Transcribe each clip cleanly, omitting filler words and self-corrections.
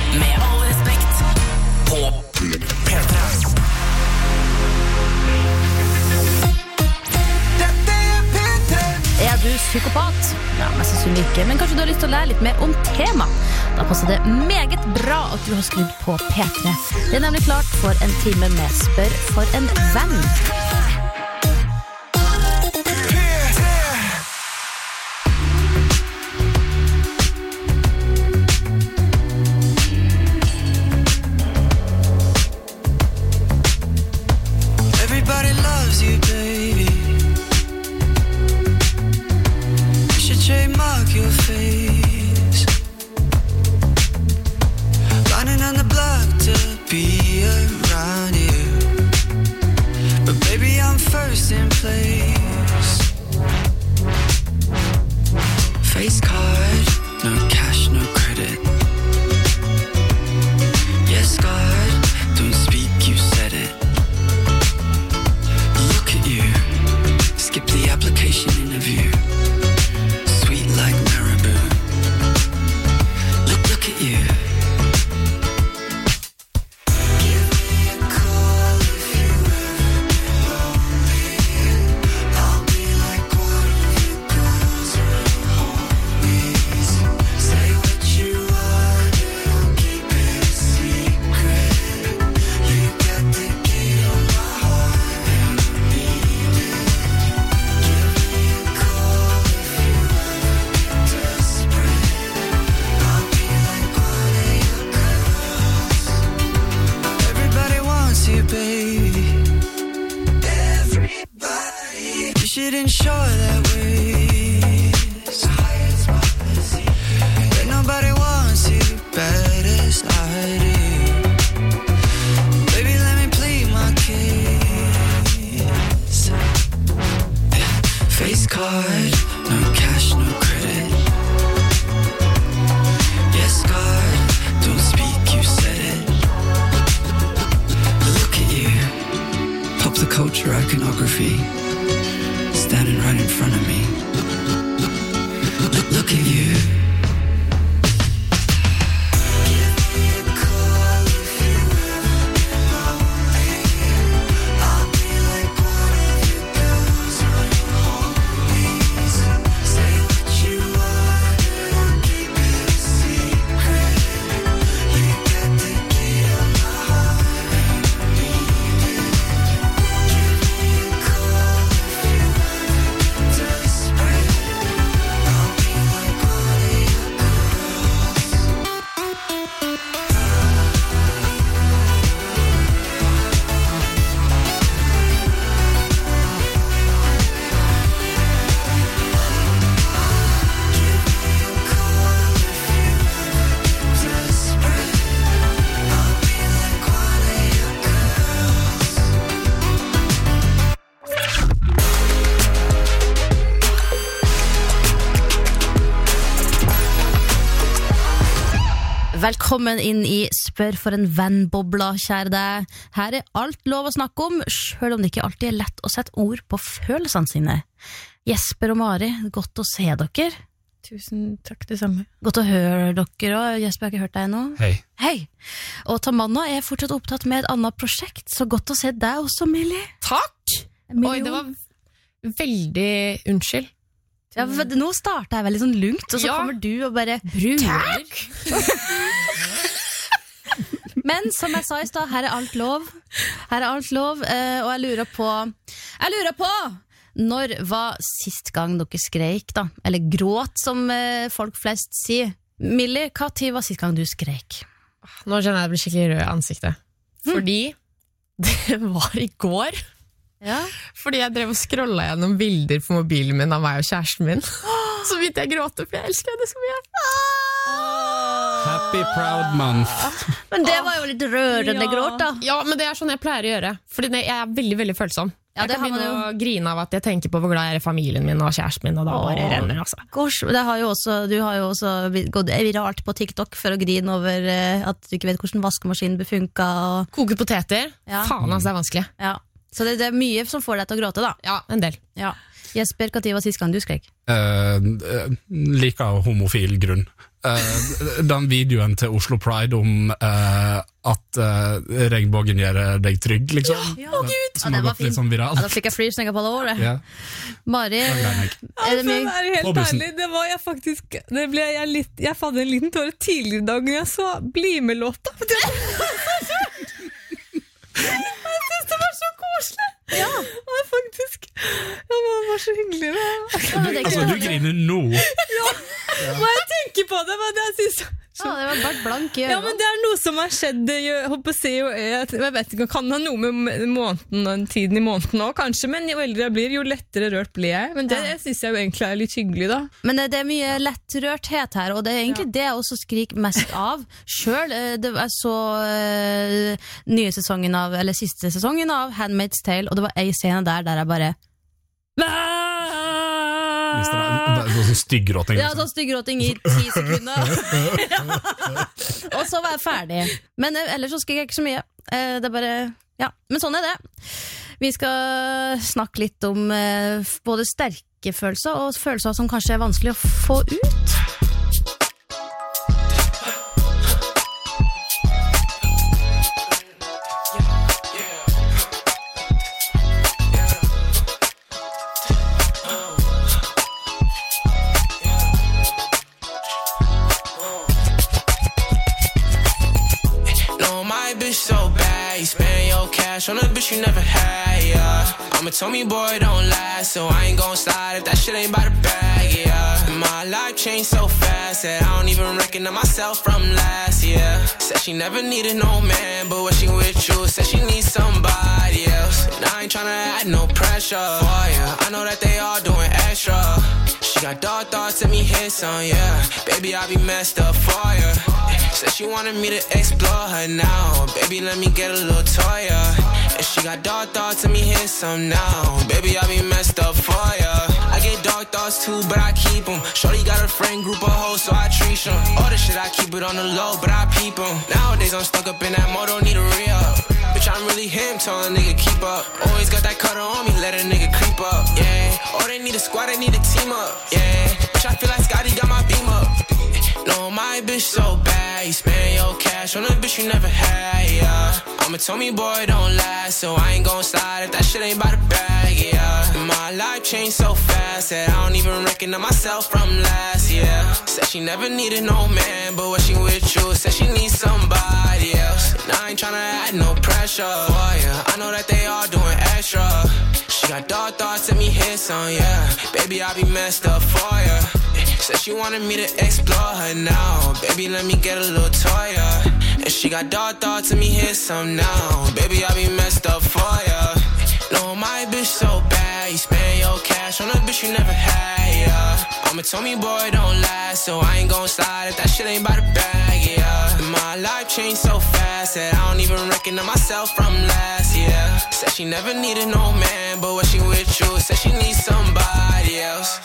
Med all respekt på P3. Er du psykopat? Ja, mest sannsynlig ikke, men kanskje du har lyst til å lære litt mer om tema. Da passer det meget bra at du har skrudd på P3. Det er nemlig klart for en time med Spør for en venn. Everybody loves you, baby. Trademark your face. Lining on the block to be around you. But baby, I'm first in place. Face card, no cash, no credit. Yes, God, don't speak, you said it. Look at you, skip the application interview. Like Marabou. Look at you. Give me a call if you ever been lonely. I'll be like one of your girls or homies. Say what you want, don't keep it a secret. You got the key to my heart and I need it. Give me a call if you you, baby. Everybody, you should ensure that ways. That nobody wants you better as I do. Baby, let me plead my case. Face card, no cash, no credit. Yes, God, don't speak, you said it. Pop the culture iconography standing right in front of me. Look at you. Give me a call if you ever been lonely. I'll be like one of your girls or your homies. Say what you want, don't keep it a secret. You got the key to my heart and I need it. Velkommen inn i Spør for en venn-bobla, kjære deg. Her er alt lov å snakke om, selv om det ikke alltid er lett å sette ord på følelsene sine. Jesper og Mari, godt å se dere. Tusen takk, det samme. Godt å høre dere også. Jesper, jeg har ikke hørt deg ennå. Hei. Hei. Og Tamanna er fortsatt opptatt med et annet prosjekt, så godt å se deg også, Millie. Takk! Oi, det var veldig unnskyld. Ja, nå startet jeg veldig sånn lungt, og så kommer du og bare Takk! Men som jeg sa i sted, her er alt lov. Her er alt lov, og jeg lurer på når var sist gang dere skreik da? Eller gråt, som folk flest sier. Millie, hva tid var sist gang du skreik? Nå kjenner jeg blir skikkelig rød i ansiktet. Fordi det var i går. Ja. Fordi jeg drev og scrollet gjennom bilder på mobilen min av meg og kjæresten min. Så vidt jeg gråter, for jeg elsker henne så mye. Happy Proud Month. Men det var jo litt rørende gråt da. Ja, men det er sånn jeg pleier å gjøre. Fordi jeg er veldig, veldig følsom. Ja, jeg kan begynne å grine av at jeg tenker på hvor glad jeg er i familien min og kjæresten min, og da bare renner, altså. Gosh, det har jo også, du har jo også gått viralt på TikTok for å grine over at du ikke vet hvordan vaskemaskinen befunka. Og... Koke poteter? Ja. Faen, altså, det er vanskelig. Ja. Så det er mye som får deg til å gråte da. Ja, en del. Ja. Jesper, hva tid var sist gang du skrek? Like av homofil grunn. den videoen til Oslo Pride om at regnbågen gjør deg trygg, liksom. Som har gått litt sånn viralt. Da fikk jeg frysninger på alle året. Ja. Mari, Den ble jeg. er det mye? være helt På bussen. ærlig, det var jeg faktisk jeg fant en liten tåre tidligere i dag når jeg så Bli med låta. Jeg synes det var så koselig. Ja, det var faktisk det var så hyggelig. Du griner nå. Må jeg tenke på det, men jeg synes Ja, det var bare blank i ja, øynene. men det er noe som har skjedd. Jeg håper å si, jeg vet ikke, kan ha noe med måneden og tiden i måneden også, kanskje, men jo eldre jeg blir, jo lettere rørt blir jeg. Men det synes jeg jo egentlig er litt hyggelig, da. Men det er mye lettrørthet her, og det er egentlig det jeg også skriker mest av selv. Det var så nye sesongen av, eller siste sesongen av Handmaid's Tale, og det var en scene der jeg bare Hvis det er sånn styggråting. Ja, sånn styggråting i 10 sekunder. Og så var jeg ferdig. Men ellers så skriker jeg ikke så mye. Det er bare, ja, men sånn er det. Vi skal snakke litt om både sterke følelser og følelser som kanskje er vanskelig å få ut. On a bitch you never had, yeah. I'm a Tommy boy, don't last, so I ain't gon' slide if that shit ain't by the bag, yeah. My life changed so fast that I don't even recognize myself from last year. Said she never needed no man, but when she with you, said she needs somebody else. And I ain't tryna add no pressure for ya. I know that they all doing extra. She got dark thoughts and me hits on, yeah. Baby, I be messed up for ya. Said she wanted me to explore her now. Baby, let me get a little toy, yeah. And she got dark thoughts and me hit some now. Baby, I be messed up for ya. I get dark thoughts too, but I keep them. Shorty got a friend group of hoes, so I treat them. All the shit I keep it on the low, but I peep them. Nowadays I'm stuck up in that mode, don't need a re-up. Bitch, I'm really him, tell a nigga keep up. Always got that cutter on me, let a nigga creep up, yeah. Oh, they need a squad, they need a team up, yeah. Bitch, I feel like Scotty got my beam up. No, my bitch so bad, you spend your cash on a bitch you never had, yeah. I'm a Tommy boy, don't last, so I ain't gon' slide if that shit ain't by the bag, yeah. My life changed so fast that I don't even recognize myself from last year. Said she never needed no man, but when she with you, said she needs somebody else. And I ain't tryna add no pressure for ya. I know that they all doing extra. She got dark thoughts and me hits on, yeah. Baby, I be messed up for ya. Said she wanted me to explore her now. Baby, let me get a little toy, yeah. And she got dark thoughts and me hit some now. Baby, I be messed up for ya. No, my bitch so bad, you spend your cash on a bitch you never had, yeah. I'm a Tommy boy, don't last, so I ain't gon' slide if that shit ain't by the bag, yeah. My life changed so fast that I don't even recognize myself from last year. Said she never needed no man, but when she with you, said she needs somebody else.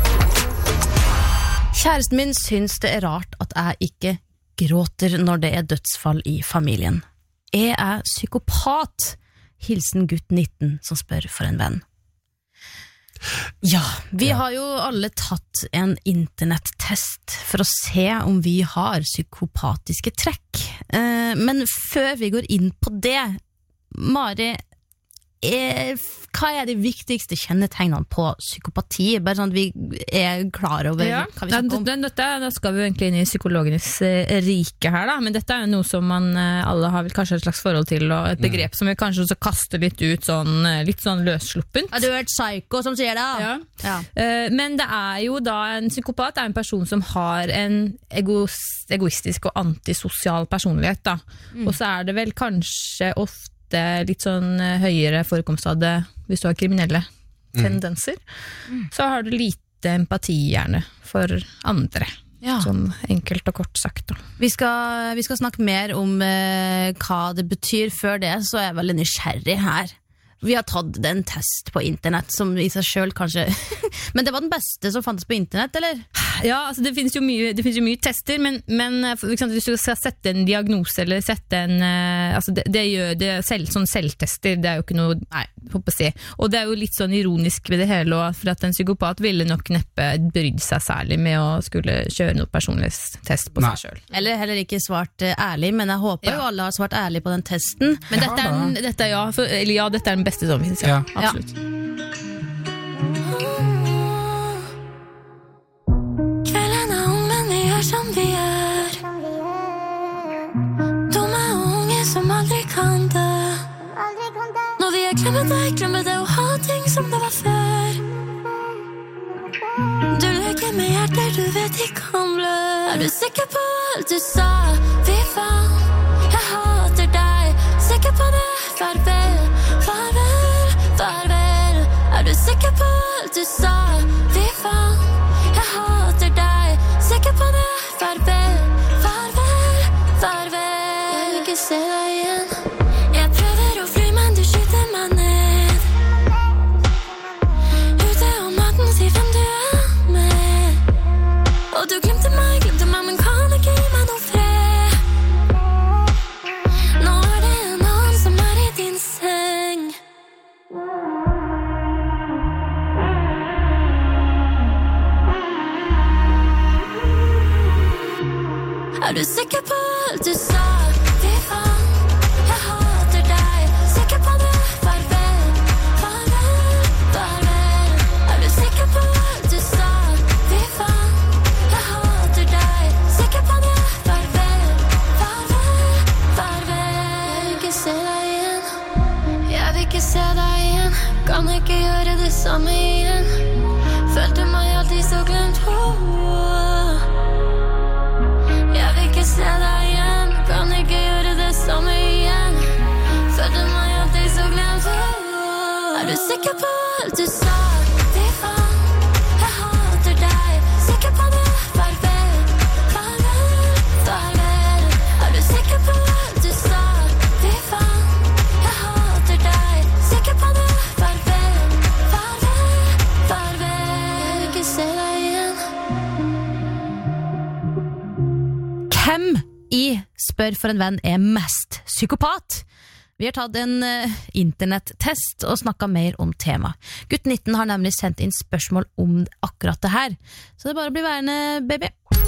Kjæresten min syns det er rart at jeg ikke gråter når det er dødsfall i familien. Er jeg psykopat? Hilsen gutt 19 som spør for en venn. Ja, vi har jo alle tatt en internettest for å se om vi har psykopatiske trekk. Men før vi går inn på det, Mari, hva er de viktigste kjennetegnene på psykopati? Bare sånn at vi er klar over hva vi snakker om. Da skal vi jo egentlig inn i psykologenes rike her, da. Men dette er jo noe som man alle har vel kanskje et slags forhold til, og et begrep som vi kanskje også kaster litt ut sånn, litt sånn løssluppent. Ja, du har vært psyko som sier det. Ja. Ja. Men det er jo da en psykopat er en person som har en egoistisk og antisosial personlighet, da. Og så er det vel kanskje ofte litt sånn høyere forekomst av det hvis du har kriminelle tendenser. Så har du lite empati gjerne for andre. Ja. Sånn enkelt og kort sagt da. Vi skal snakke mer om hva det betyr. Før det så er jeg veldig nysgjerrig her. Vi har tatt en test på internett som i seg selv kanskje men det var den beste som fantes på internett, eller? Ja, altså det finnes jo mye tester, men for eksempel, hvis du skal sette en diagnose eller sette en altså det gjør det selv, sånn selvtester, det er jo ikke noe håper jeg. Og det jo litt sånn ironisk ved det hele, for at en psykopat ville nok neppe brydd seg særlig med å skulle kjøre noe personlighetstest på seg selv. Eller heller ikke svart ærlig, men jeg håper jo alle har svart ærlig på den testen. Men dette er den beste som finnes, ja. Absolutt. Kvelden ung, men vi gjør som vi gjør. Dumme unge som aldri kan dø. Når vi glemmer det å ha ting som det var før. Du leker med hjerter du vet de kan blø. Du sikker på alt du sa? Fy faen, jeg hater deg. Sikker på det? Farvel, farvel, farvel. Du sikker på alt du sa? Fy faen, jeg hater deg. Sikker på det? Farvel, farvel, farvel. Jeg vil ikke se deg igjen. Jeg prøver å fly, men du skyter meg ned. Ute om natten, si hvem du med. Og du glemte meg, men kan ikke gi meg noe fred. Nå det en annen som i din seng. Du sikker på alt du sa? Fy faen, jeg hater deg. Sikker på det? Farvel, farvel, farvel. Du sikker på alt du sa? Fy faen, jeg hater deg. Sikker på det? Farvel, farvel, farvel. Jeg vil ikke se deg igjen. Jeg vil ikke se deg igjen. Kan ikke gjøre det samme igjen. Følte meg alltid så glemt. Jeg vil ikke se deg igjen. Kan ikke gjøre det samme igjen. Følte meg alltid så glemt. Du sikker på alt du sa? Fy faen, jeg hater deg. Sikker på det? Farvel, farvel, farvel. Du sikker på alt du sa? Fy faen, jeg hater deg. Sikker på det? Farvel, farvel, farvel. Jeg vil ikke se deg igjen. Hvem i Spør for en venn er mest psykopat? Vi har tatt en internettest og snakket mer om tema. Gutt 19 har nemlig sendt inn spørsmål om akkurat det her. Så det er bare å bli værende, baby.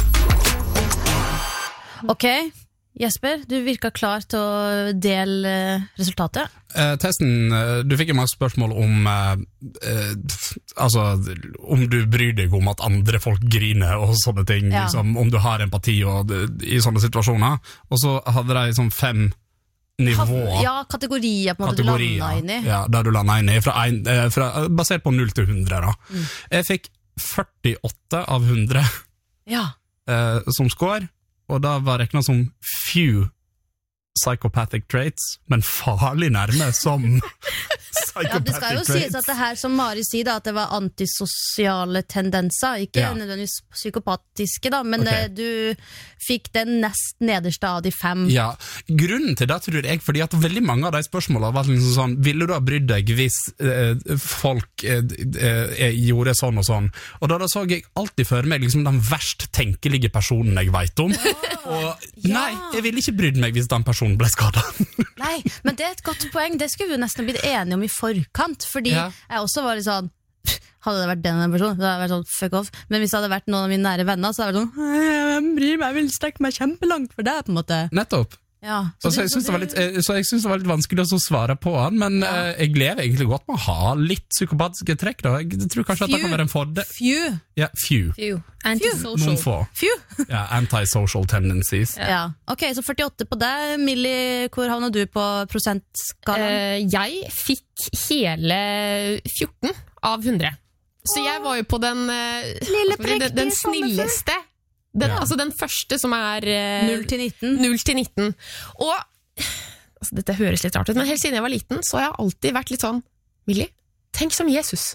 Ok, Jesper, du virker klar til å dele resultatet. Testen, du fikk jo masse spørsmål om om du bryr deg om at andre folk griner og sånne ting, liksom, om du har empati i sånne situasjoner. Og så hadde de sånn 5 nivåer. Ja, kategorier på en måte du landet inn i. Ja, der du landet inn i, basert på 0 til 100 da. Jeg fikk 48 av 100 som score, og da var reknet som few psychopathic traits, men farlig nærme som psychopathic det skal jo traits. sies at det her, som Mari sier da, at det var antisosiale tendenser, ikke nødvendigvis psykopatiske da, men du fikk den nest nederste av de 5. Ja, grunnen til det tror jeg, fordi at veldig mange av de spørsmålene var liksom sånn, ville du ha brydd deg hvis folk gjorde sånn og sånn? Og da så jeg alltid for meg liksom den verst tenkelige personen jeg vet om. Og nei, jeg ville ikke brydd meg hvis den personen ble skadet. Nei, men det er et godt poeng. Det skulle vi jo nesten blitt enige om i forkant, fordi jeg også var litt sånn, hadde det vært den personen, så hadde det vært sånn, fuck off. Men hvis det hadde vært noen av mine nære venner, så hadde det vært sånn, jeg bryr meg, jeg vil strekke meg kjempelangt for det, på en måte. Nettopp. Ja, så jeg synes det var litt vanskelig å svare på han, men jeg lever egentlig godt med å ha litt psykopatiske trekk da. Jeg tror kanskje at det kan være en fordel. Few. Ja, few. Antisocial. Noen få. Few. Ja, antisocial tendencies. Ja. Ok, så 48 på deg. Millie, hvor havner du på prosentskalaen? Jeg fikk hele 14 av 100. Så jeg var jo på den snilleste. Altså den første som er 0 til 19. 0 til 19. Og altså, dette høres litt rart ut, men helt siden jeg var liten, så har jeg alltid vært litt sånn, Millie, tenk som Jesus.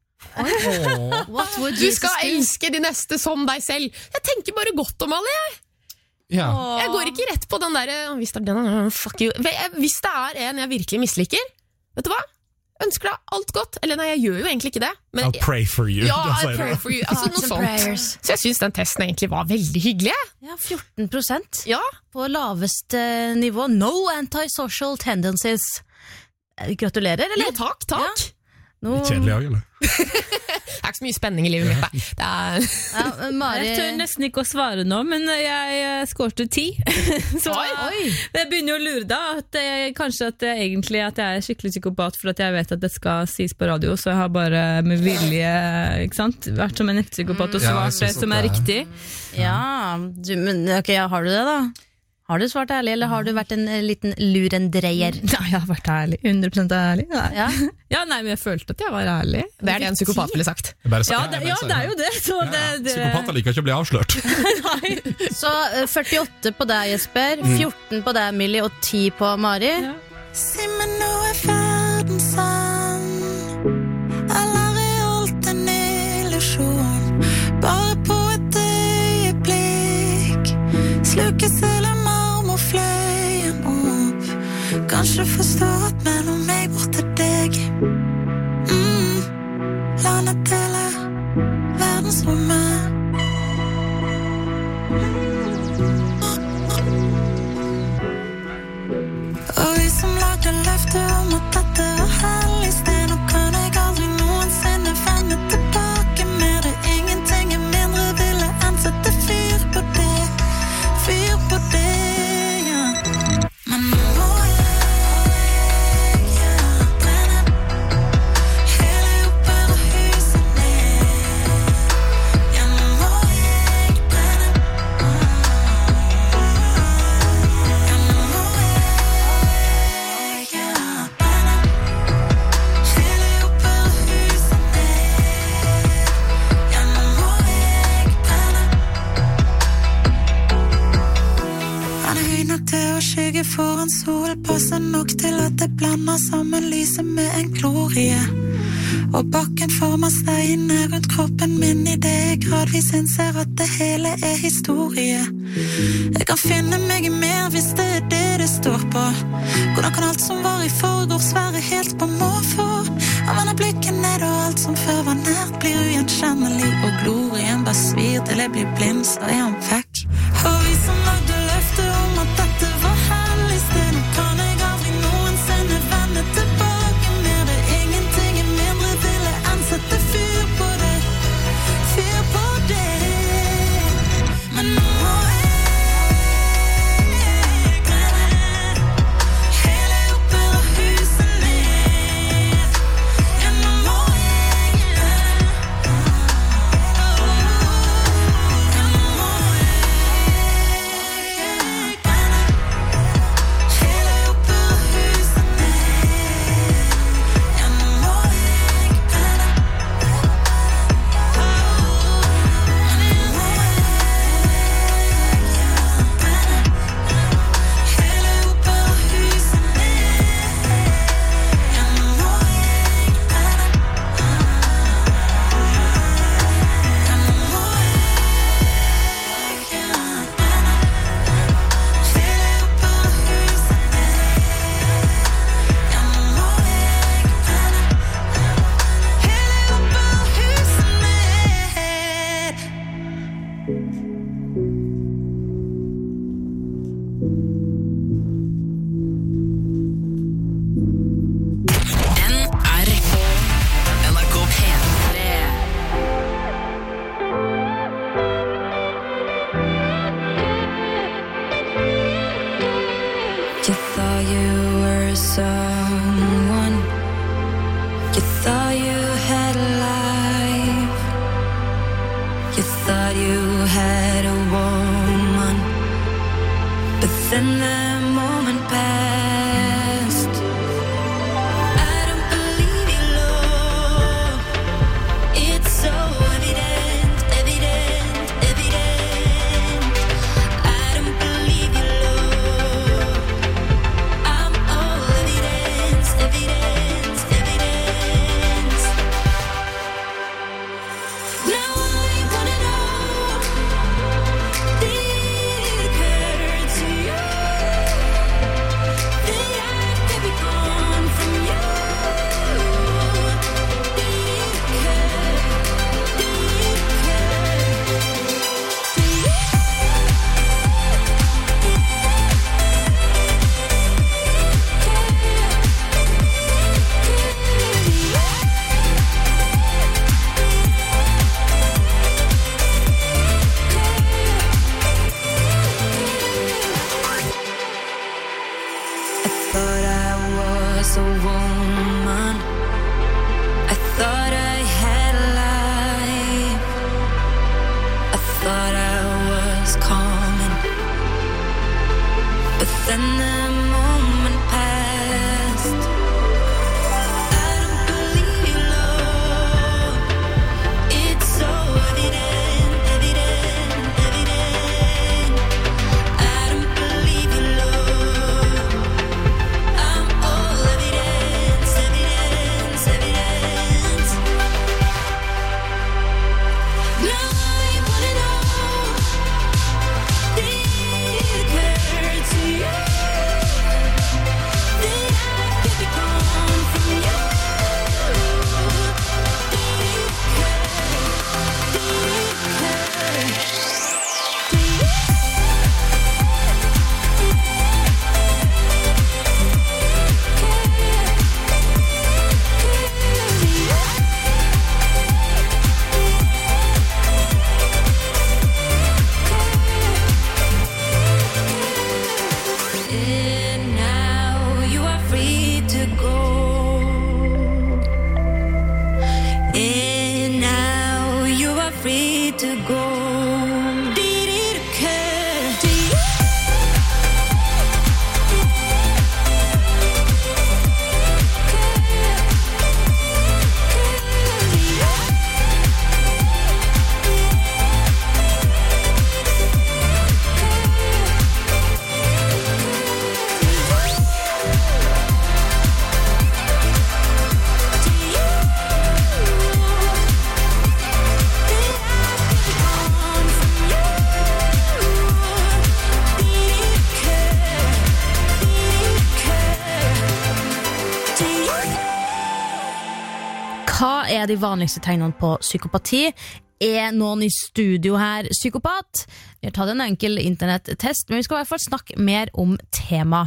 What would Du Jesus skal do? elske de neste som deg selv. Jeg tenker bare godt om alle, jeg. Ja. Jeg går ikke rett på den der hvis det er fuck you. Hvis det er en jeg virkelig misliker, vet du hva? Ønsker deg alt godt. Eller nei, jeg gjør jo egentlig ikke det, men I'll pray for you. ja, Da sier I pray du. for you. Altså, noe Some sånt. prayers. Så jeg synes den testen egentlig var veldig hyggelig. Ja, 14% Ja, på laveste nivå. No antisocial tendencies. Gratulerer, eller? Jo, takk. Nå, Kjedelig også, eller? Det er ikke så mye spenning i livet mitt. Det er... ja, Mari Jeg tør nesten ikke å svare nå, men jeg skårte 10. Så Oi. jeg begynner jo å lure da, kanskje at egentlig at jeg er skikkelig psykopat for at jeg vet at det skal sies på radio, så jeg har bare med vilje, ikke sant, vært som en ekte psykopat og Ja, jeg svart det synes som at er det- riktig. Ja, men ok, ja, har du det da? Har du svart ærlig, eller har du vært en liten lurendreier? Nei, jeg har vært ærlig, 100% ærlig. Nei. Ja. Ja, nei, men jeg følte at jeg var ærlig. Det er det en psykopat ville sagt. Jeg bare Ja, sier- jeg bare sier det er jo det. Så det Psykopater liker ikke å bli avslørt. Så 48 på deg, Jesper, 14 på deg, Millie, og 10 på Mari. Ja. Si meg nå verden sann, eller alt en illusjon? Bare på et øyeblikk slukes hele marmorfløyen opp. Kanskje forstå at mellom meg bort til deg landet deler verdensrommet. Og vi som lagde løfte om at dette var hellig sted, nå kan jeg aldri noensinne vende tilbake mer. Det er ingenting jeg mindre ville enn sette fyr på det, ja. Men nå må jeg brenne hele opera huset ned. Ja, nå må jeg brenne. Ja, nå må jeg brenne hele opera huset ned. Ja, nå må jeg brenne. Han er høy nok til å skygge foran sol, passer nok til at det blander sammen lyset med en glorie. Og bakken former steinene rundt kroppen min i det jeg gradvis innser at det hele er historie. Jeg kan finne meg i mer hvis det er det det står på. Hvordan kan alt som var i forgårs være helt på måfå? Han vender blikket ned og alt som før var nært blir ugjenkjennelig, og glorien bare svir til jeg blir blind, så er han vekk. Og vi som lagde løfte om at dette var hellig sted, nå kan jeg aldri noensinne vende tilbake mer. Det er ingenting jeg mindre ville enn sette fyr på det, men nå må jeg brenne hele opera huset ned. Ja, nå må jeg brenne. Ja, nå må jeg brenne hele opera huset ned. Ja, nå må jeg brenne. NRK P3. You thought you were someone. You thought you had a life. You thought you had a woman. But then the moment passed. I don't believe you, Lord. It's so evident, evident, evident. I don't believe you, Lord. I'm all evidence, evidence, evidence. Now I wanna know, did it occur to you once a woman. I thought I had life. I thought I was calming. But then the moment passed. I don't believe you, love. It's so evident, evident, evident. I don't believe you, love. I'm all evidence, evidence, evidence. Now I wanna know, did it occur to you that I could be gone from you? Did it occur? Did it And now you are free to go. And now you are free to go. Did it occur to you? Hva er de vanligste tegnene på psykopati? Er noen i studio her psykopat? Vi har tatt en enkel internettest, men vi skal i hvert fall snakke mer om tema.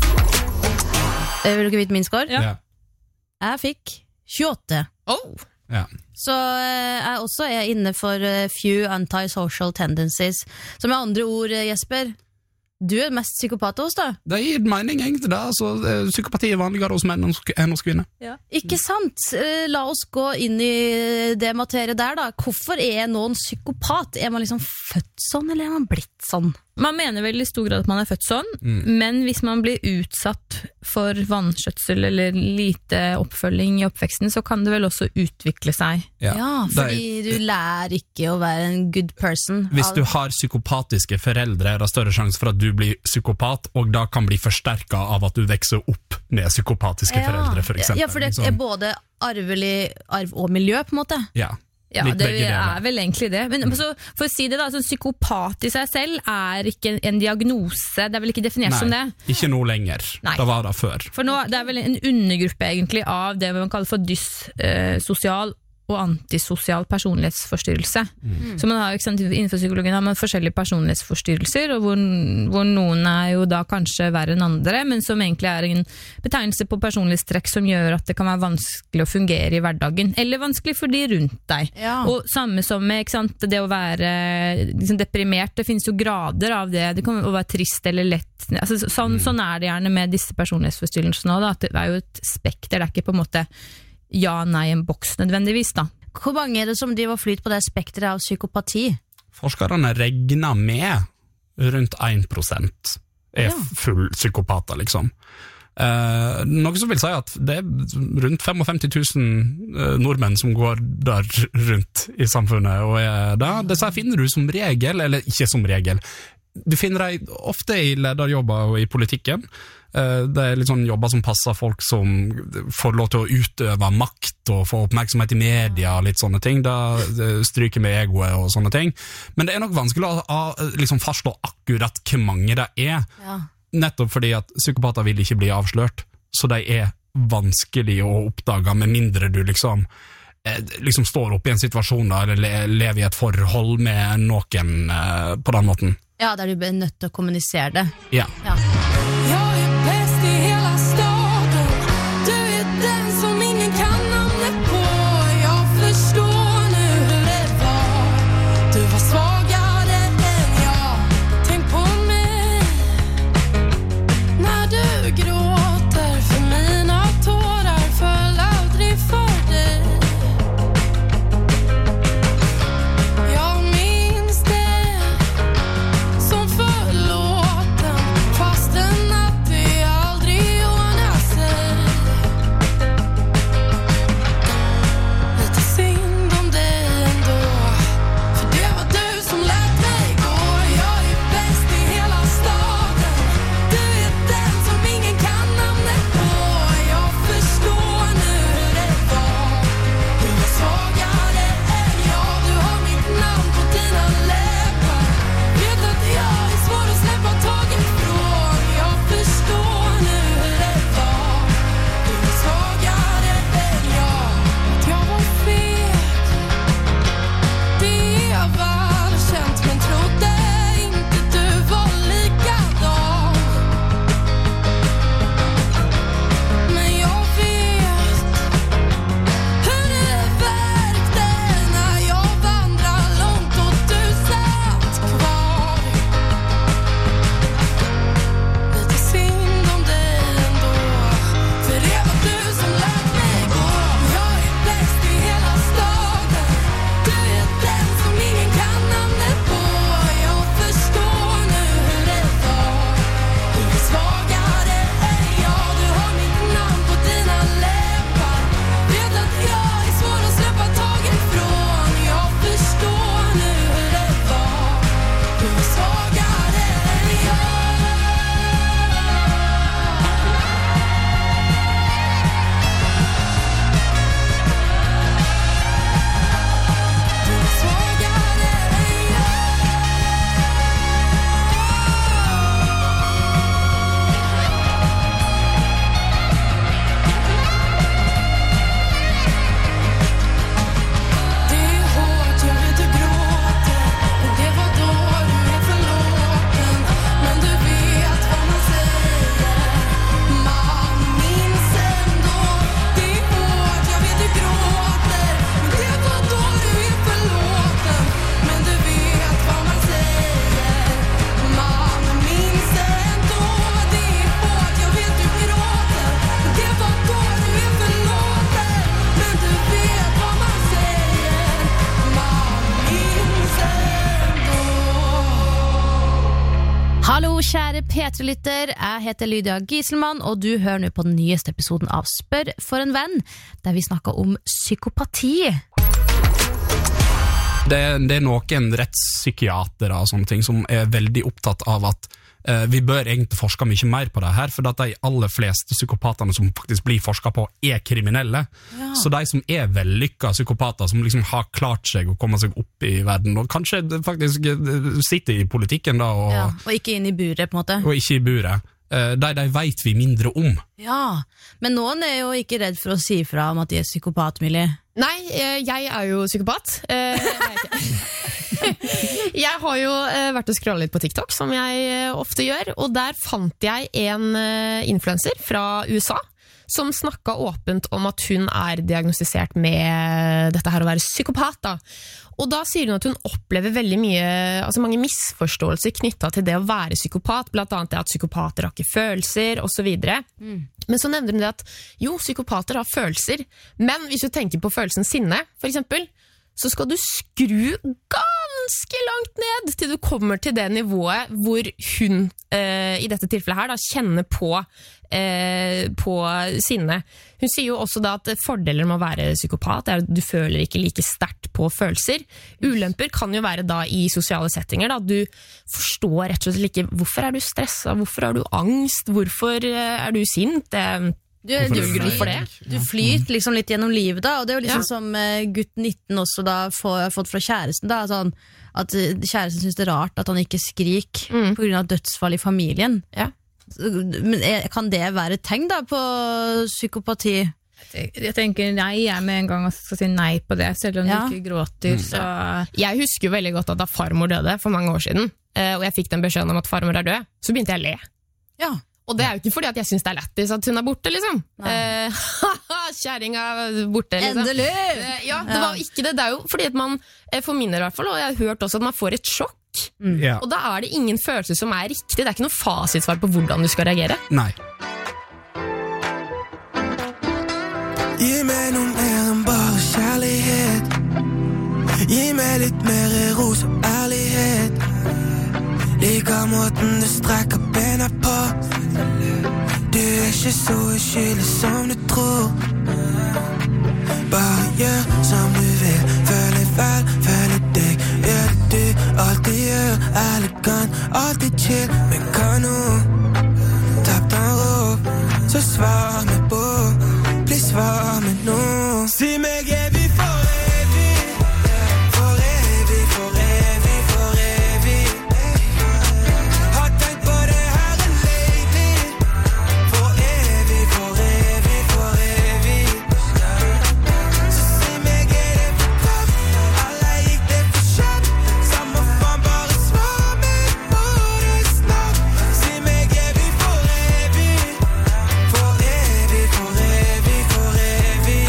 Vil dere vite min score? Ja. Jeg fikk 28. Oh. Ja. Så jeg også er inne for few antisocial tendencies. Som med andre ord, Jesper, du er mest psykopat hos da. Det gir mening egentlig det, altså, psykopati er vanligere hos menn enn hos kvinner. Ikke sant? La oss gå inn i det materiet der da. Hvorfor er noen psykopat? Er man liksom født sånn, eller er man blitt sånn? Man mener vel i stor grad at man er født sånn, men hvis man blir utsatt for vanskjøtsel eller lite oppfølging i oppveksten, så kan det vel også utvikle seg. Ja, fordi du lærer ikke å være en good person. Hvis du har psykopatiske foreldre, er det større sjanse for at du blir psykopat, og da kan bli forsterket av at du vekser opp med psykopatiske foreldre, for eksempel. Ja, for det er både arv og miljø, på en måte. Ja. Ja, Litt det begge deler. er vel egentlig det. Men så, for å si det da, så psykopat i seg selv er ikke en diagnose, det er vel ikke definert som det. Ikke noe lenger. Nei. Det var det før. For nå, det er vel en undergruppe egentlig av det man kaller for dyssosial og antisosial personlighetsforstyrrelse. Så man har, ikke sant, innenfor psykologien har man forskjellige personlighetsforstyrrelser, og hvor noen er jo da kanskje verre enn andre, men som egentlig er en betegnelse på personlighetstrekk som gjør at det kan være vanskelig å fungere i hverdagen, eller vanskelig for de rundt deg. Ja. Og samme som med, ikke sant, det å være liksom deprimert, det finnes jo grader av det, det kan jo være trist eller lett, altså, sånn er det gjerne med disse personlighetsforstyrrelsene også, da, at det er jo et spekter, det er ikke på en måte ja, nei, en boks nødvendigvis da. Hvor mange er det som driver og flyter på det spektret av psykopati? Forskerne regner med rundt 1% er full psykopater, liksom. Noe som vil si at det er rundt 55 000 nordmenn som går der rundt i samfunnet, og disse finner du som regel, eller ikke som regel. Du finner deg ofte i lederjobber og i politikken. Det er litt sånn jobber som passer folk som får lov til å utøve makt og få oppmerksomhet i media og litt sånne ting. Da stryker med egoet og sånne ting. Men det er nok vanskelig å liksom fastslå akkurat hvor mange det er. Ja. Nettopp fordi at psykopater vil ikke bli avslørt, så de er vanskelig å oppdage med mindre du liksom står oppe i en situasjon da, eller lever i et forhold med noen på den måten. Ja, der du er nødt til å kommunisere det. Ja. Ja. Jag är bäst i hela staden. Du är den som ingen kan namnet på. Jag förstår nu hur det var. Du var svagare än jag. Tänk på mig när du gråter för mina kjære P3-lytter. Jeg heter Lydia Gieselmann, og du hører nå på den nyeste episoden av Spør for en venn, der vi snakker om psykopati. Det er noen rettspsykiatere og sånne ting som er veldig opptatt av at vi bør egentlig forske mye mer på det her, for at de aller fleste psykopaterne som faktisk blir forsket på er kriminelle. Ja. Så de som er vellykka psykopater, som liksom har klart seg å komme seg opp i verden, og kanskje faktisk sitter i politikken da, og ikke inn i buret på en måte. Og ikke i buret. De vet vi mindre om. Ja, men noen er jo ikke redd for å si fra om at de er psykopatmiljø. Nei, jeg er jo psykopat. Jeg har jo vært og scrollet litt på TikTok, som jeg ofte gjør, og der fant jeg en influencer fra USA som snakket åpent om at hun er diagnostisert med dette her å være psykopat. Da. Og da sier hun at hun opplever veldig mye, altså mange misforståelser knyttet til det å være psykopat, blant annet det at psykopater har ikke følelser, og så videre. Men så nevner hun det at jo, psykopater har følelser, men hvis du tenker på følelsen sinne, for eksempel, så skal du skru ganske langt ned til du kommer til det nivået hvor hun, i dette tilfellet her, da, kjenner på sinne. Hun sier jo også da at fordeler med å være psykopat er at du føler ikke like sterkt på følelser. Ulemper kan jo være da i sosiale settinger, da. Du forstår rett og slett ikke hvorfor er du stresset, hvorfor har du angst, hvorfor er du sint, Du flyter liksom litt gjennom livet da, og det er jo liksom som gutt 19 også da fått fra kjæresten da, sånn, at kjæresten synes det er rart at han ikke skriker på grunn av dødsfall i familien. Ja. Men kan det være et tegn da på psykopati? Jeg tenker nei, jeg med en gang skal si nei på det, selv om du ikke gråter. Så... Jeg husker jo veldig godt at da farmor døde for mange år siden, og jeg fikk den beskjeden om at farmor er død, så begynte jeg å le. Ja. Og det er jo ikke fordi at jeg synes det er lættis at hun er borte, liksom. Kjæringa borte, liksom. Endelig! Ja, det var ikke det. Det er jo fordi at man, for min del i hvert fall, og jeg har hørt også at man får et sjokk. Og da er det ingen følelse som er riktig. Det er ikke noe fasitsvar på hvordan du skal reagere. Nei. Gi meg noe mer enn bare kjærlighet. Gi meg litt mer ros og ærlighet. Liker måten du strekker bena på. Du er ikke så uskyldig som du tror. Bare gjør som du vil. Føle vel, føle deg. Gjør det du alltid gjør. Elegant, alltid chill. Men kan nå tapp den ro. Så svar meg på. Bli svar meg nå. Si meg er vi for evig. For evig, for evig, for evig. Har tenkt på det her lately. For evig, for evig, for evig. Så si meg er det for topp. Alle gikk det for kjapt. Samme faen, bare svar meg på det snart. Si meg er vi for evig. For evig, for evig, for evig.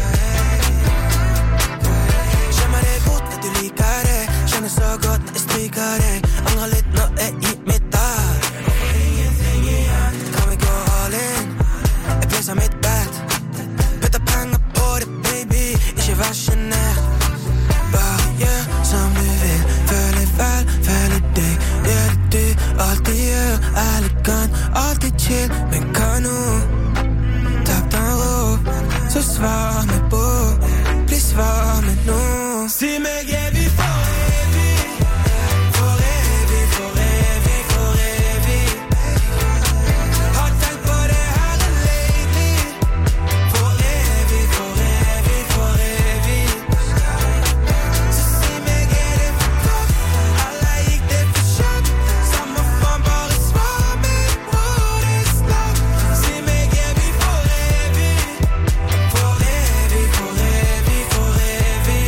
Skjønner det godt at du liker det. Skjønner så godt når jeg stryker deg. Angrer litt når jeg gir mitt der. For ingenting igjen. Kan vi gå all in? Jeg plasser mitt bed. Putter penger på det, baby. Ikke vær genert. Bare gjør som du vil. Føle vel, føle deg. Gjør det du alltid gjør. Elegant, alltid chill. Men kan nå tapp den ro. Så svar meg på. Bli svar meg nå. Si meg er vi for evig. For evig, for evig, for evig. Har tenkt på det her lately. For evig, for evig, for evig. Så si meg er det for topp. Alle gikk det for kjapt. Samme faen, bare svar meg på det snart. Si meg er vi for evig. For evig, for evig, for evig.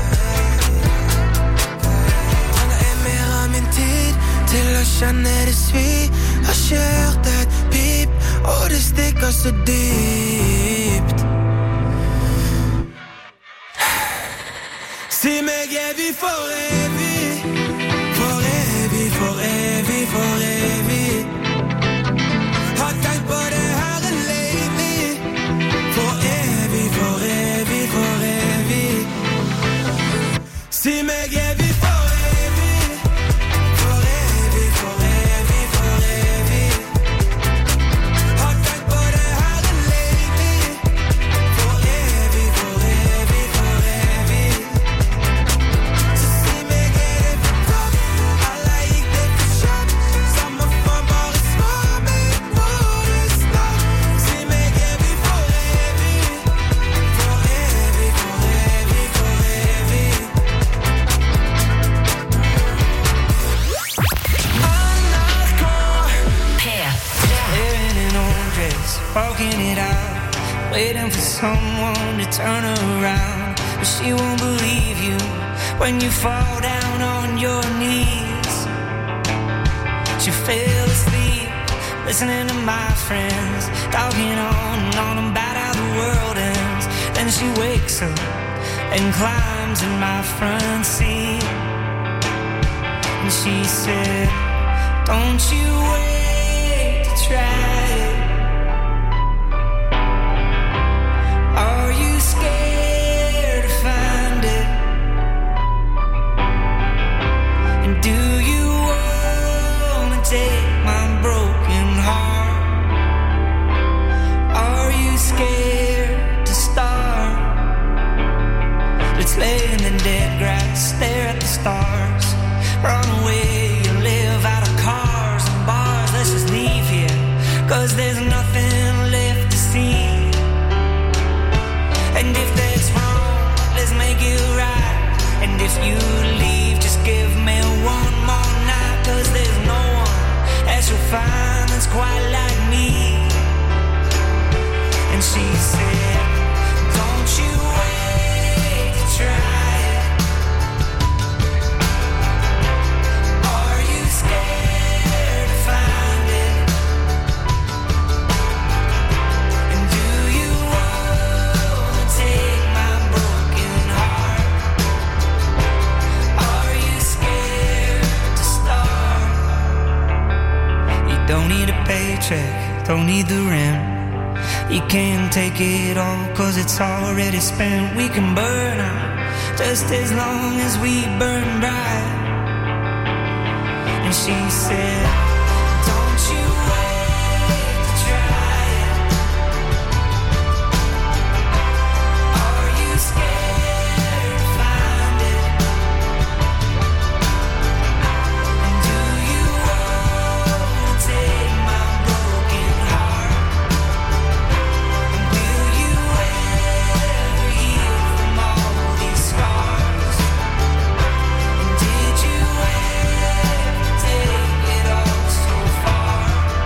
Trenger jeg mer av min tid til å kjenne det svi. Har kjørt et pip, og det stikker så dypt. Si meg er vi for evig. For evig, for evig, for evig. Har tenkt på det her lately. For evig, for evig, for evig. Si meg er vi for evig. For evig, for evig, for evig. walking it out, waiting for someone to turn around. But she won't believe you when you fall down on your knees. She fell asleep, listening to my friends, talking on about how the world ends. Then she wakes up and climbs in my front seat. And she said, don't you wait to try it. Are you scared to find it? And do you wanna take my broken heart? Are you scared to start? Let's lay in the dead grass, stare at the stars, run away and live out of cars and bars. Let's just leave here, 'cause there's nothing left to see. And if that's wrong, let's make it right. And if you leave, just give me one more night, 'cause there's no one else you'll find that's quite like me. And she said, don't you wait to try it. Are you scared to find it? And do you wanna take my broken heart? Are you scared to start? You don't need a paycheck, don't need the rent. You can't take it all, 'cause it's already spent. We can burn out just as long as we burn bright. And she said, don't you wait to try it. Are you scared to find it? And do you wanna take my broken heart? And will you ever heal from all these scars? And did you ever take it all so far?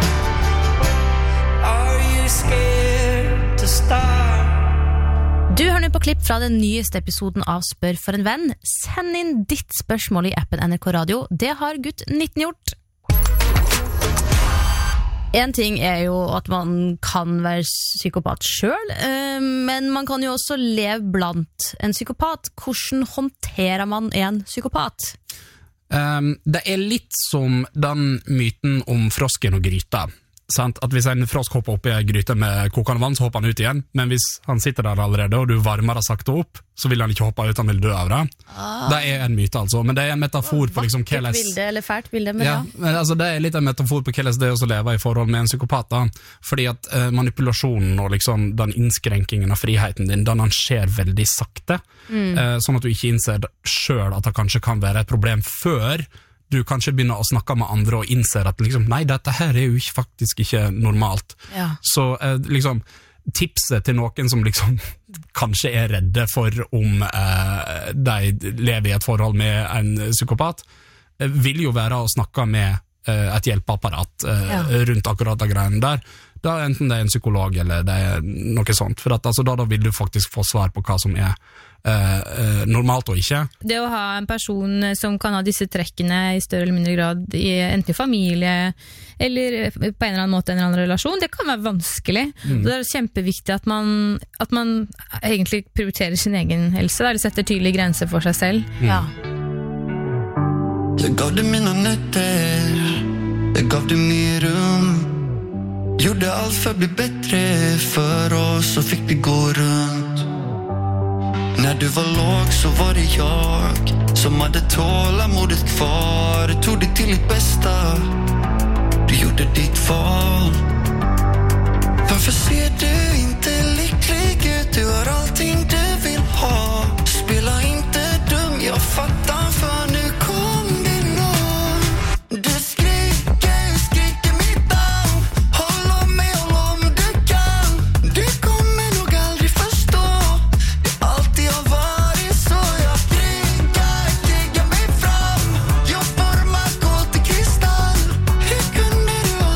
Are you scared to start? Du hører nå på klipp fra den nyeste episoden av Spør for en venn. Send inn ditt spørsmål i appen NRK Radio. Det har gutt 19 gjort. En ting er jo at man kan være psykopat selv, men man kan jo også leve blant en psykopat. Hvordan håndterer man en psykopat? Det er litt som den myten om frosken og gryta. Sant? At hvis en frosk hopper opp i en gryte med kokende vann, så hopper han ut igjen. Men hvis han sitter der allerede, og du varmer det sakte opp, så vil han ikke hoppe ut, han vil dø av det. Det er en myte, altså. Men det er en metafor på liksom Vakkert bilde, eller fælt bilde, men ja, men altså, det er litt en metafor på hvordan det er å leve i forhold med en psykopat. Da. Fordi at manipulasjonen og liksom den innskrenkingen av friheten din, den skjer veldig sakte. Sånn at du ikke innser selv at det kanskje kan være et problem før du kanskje begynner å snakke med andre og innser at liksom, nei, dette her er jo faktisk ikke normalt. Ja. Så liksom, tipset til noen som liksom kanskje er redde for om de lever i et forhold med en psykopat, vil jo være å snakke med et hjelpeapparat rundt akkurat de greiene der. Da enten det er en psykolog eller det er noe sånt. For at, altså, da vil du faktisk få svar på hva som er normalt og ikke. Det å ha en person som kan ha disse trekkene i større eller mindre grad i enten i familie eller på en eller annen måte en eller annen relasjon, det kan være vanskelig. Det er kjempeviktig at man egentlig prioriterer sin egen helse, eller setter tydelige grenser for seg selv. Ja. Jag gav dig mina nätter, jag gav dig mer rum. Gjorde allt för att bli bättre för oss, så fick vi gå runt. När du var låg så var det jag som hade tålamodet kvar. Du tog dig till ditt bästa, du gjorde ditt val. Varför ser du inte lycklig ut? Du har allting du vill ha. Spela inte dum, jag fattar, för nu kom det någon. Du skriker mitt namn. Håll om mig om du kan. Du kommer nog aldrig förstå. Det alltid har varit så. Jag krigar mig fram. Jag formar kol till kristall. Hur kunde du ha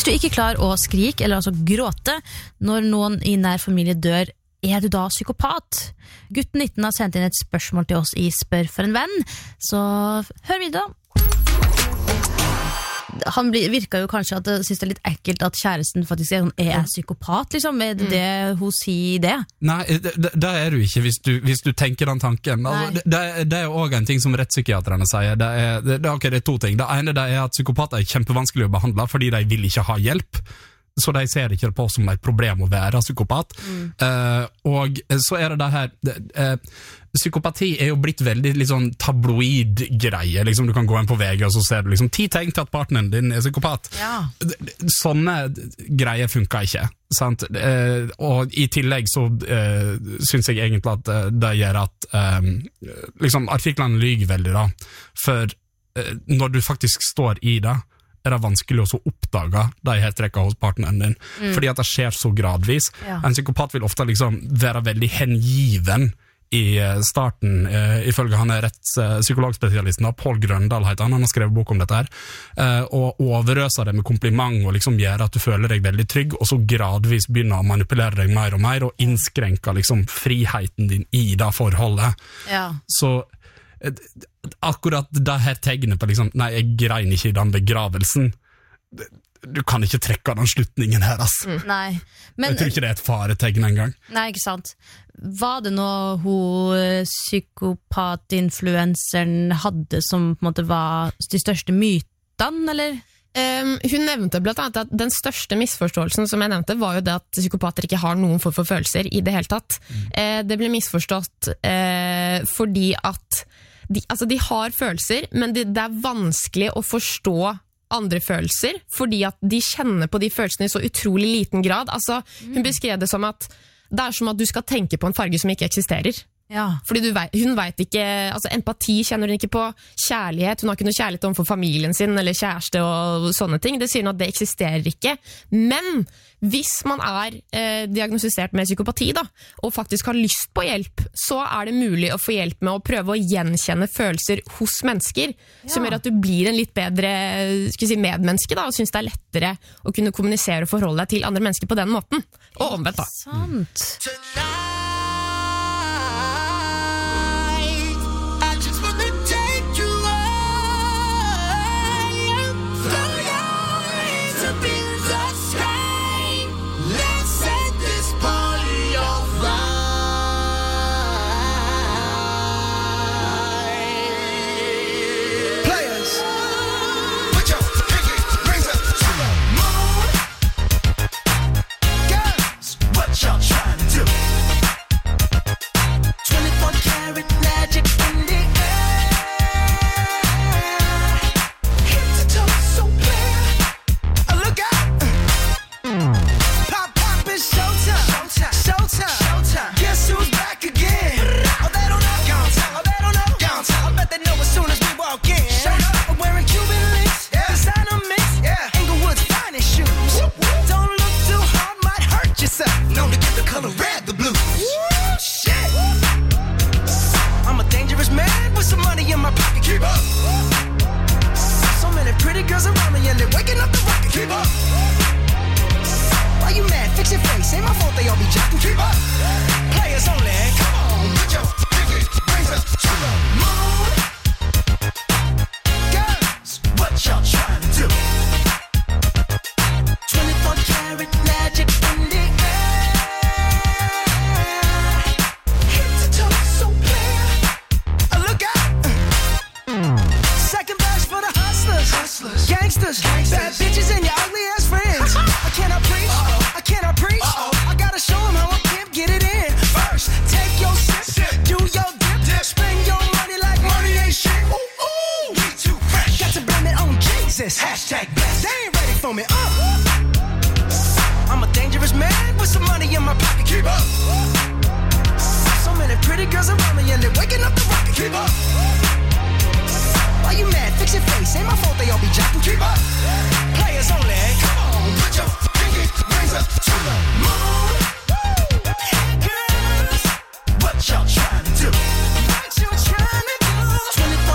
Hvis du ikke klarer å skrike, eller altså gråte, når noen i nær familie dør, er du da psykopat? Gutten 19 har sendt inn et spørsmål til oss i Spør for en venn, så hør videre. Han virker jo kanskje at det synes det er litt ekkelt at kjæresten faktisk er psykopat, liksom. Er det hun sier det? Nei, det er du ikke hvis du tenker den tanken. Altså, det er jo også en ting som rettspsykiaterne sier. Det er to ting. Det ene er at psykopater er kjempevanskelig å behandle fordi de vil ikke ha hjelp. Så de ser ikke på som et problem å være psykopat. Og så er det her psykopati er jo blitt veldig liksom, tabloid-greie. Liksom, du kan gå inn på VG og så ser du liksom, 10 tegn til at partneren din er psykopat. Ja. Sånne greier funker ikke. Sant? Og i tillegg så synes jeg egentlig at det gjør at liksom, artiklene lyger veldig da. For når du faktisk står i det, er det vanskelig å oppdage de her trekkene hos partneren din. Fordi at det skjer så gradvis. Ja. En psykopat vil ofte liksom være veldig hengiven i starten, ifølge han er rettspsykologspesialisten, Paul Grøndal heter han har skrevet bok om dette her, og overøser det med kompliment og liksom gjør at du føler deg veldig trygg, og så gradvis begynner å manipulere deg mer og mer, og innskrenker liksom friheten din i det forholdet. Ja. Så akkurat det her tegnet på liksom, nei, jeg grein ikke i den begravelsen, du kan ikke trekke den slutningen her, ass. Nei, men jeg tror ikke det er et faretegn engang. Nei, ikke sant. Var det noe hun psykopat-influenceren hadde som på en måte var de største mytene, eller? Hun nevnte blant annet at den største misforståelsen som jeg nevnte var jo det at psykopater ikke har noen form for følelser i det hele tatt. Det ble misforstått fordi at de har følelser, men det er vanskelig å forstå andre følelser, fordi at de kjenner på de følelsene i så utrolig liten grad. Altså, hun beskrev det som at det er som at du skal tenke på en farge som ikke eksisterer. Ja. Fordi hun vet ikke, altså empati kjenner hun ikke på, kjærlighet, hun har ikke noe kjærlighet overfor familien sin eller kjæreste og sånne ting, det sier hun at det eksisterer ikke. Men hvis man er diagnostisert med psykopati da, og faktisk har lyst på hjelp, så er det mulig å få hjelp med å prøve å gjenkjenne følelser hos mennesker, som gjør at du blir en litt bedre medmenneske da, og synes det er lettere å kunne kommunisere og forholde deg til andre mennesker på den måten, og omvendt da. Sant.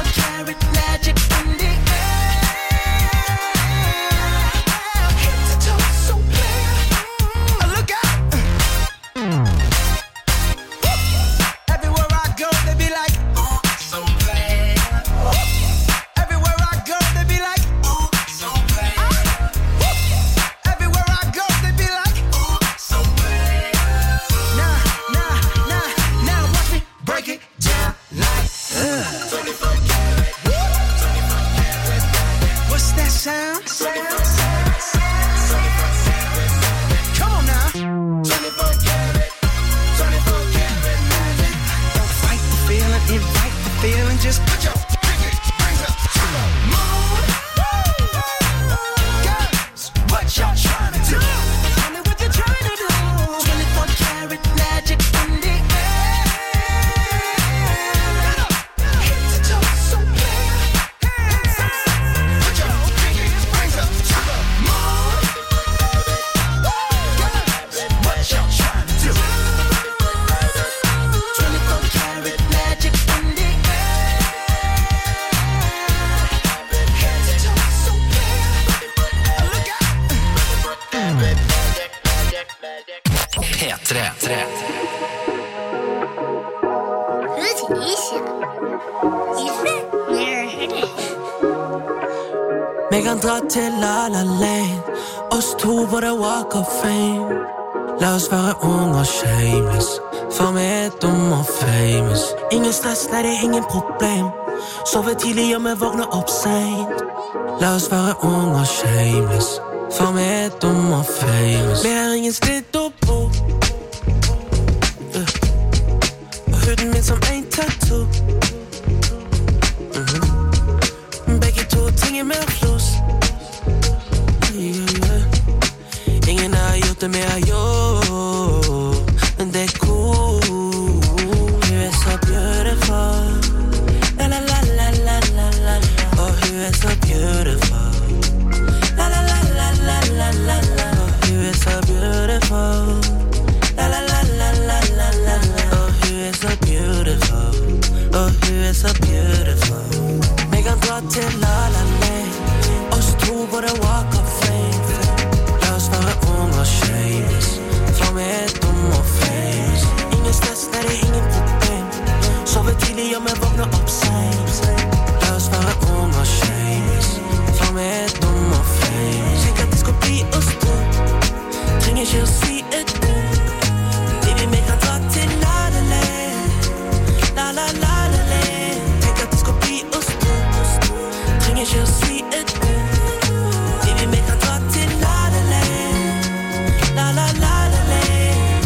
Hit the just put your pinky rings up to the moon. Girls, what y'all trying to do? Tell me what you're trying to do. 24 karat magic in the air. Head to toe, so clear. Put your pinky rings up to the moon. Girls, what y'all trying to do? 24 karat magic in the air. Head to toe, so clear. Look out. P3. Vi kan dra til La La Land, oss to på The Walk of Fame. La oss være unge og shameless, for vi er dumme og famous. Ingen stress, nei det er ingen problem. Sove tidlig og vi vågner opp sent. La oss være unge og shameless, for vi er dumme og famous. Vi har ingen sted å bo, og huden min som en tattoo. Begge to trenger mer flus. Ingen har gjort det vi har gjort, men det er cool. Hun er så beautiful. La la la la la la la. Og hun er så beautiful. La la la la la la la la. Og hun er så beautiful. La la la la la la la la. Og hun er så beautiful. Og hun er så beautiful. Vi kan dra til La La Land, oss to på The Walk of Fame. La oss være unge og shameless, for vi er dumme og famous. Ingen stress, nei det er ingen problem. Sove tidlig og vi vågner opp sent. La oss være unge og shameless, for vi er dumme og famous. Tenk at det skal bli oss to, trenger ikke å si et ord. Baby, vi kan dra til La La Land. La la la la land. Tenk at det skal bli oss to, trenger ikke å si et ord. Baby, vi kan dra til La La Land. La la la la land.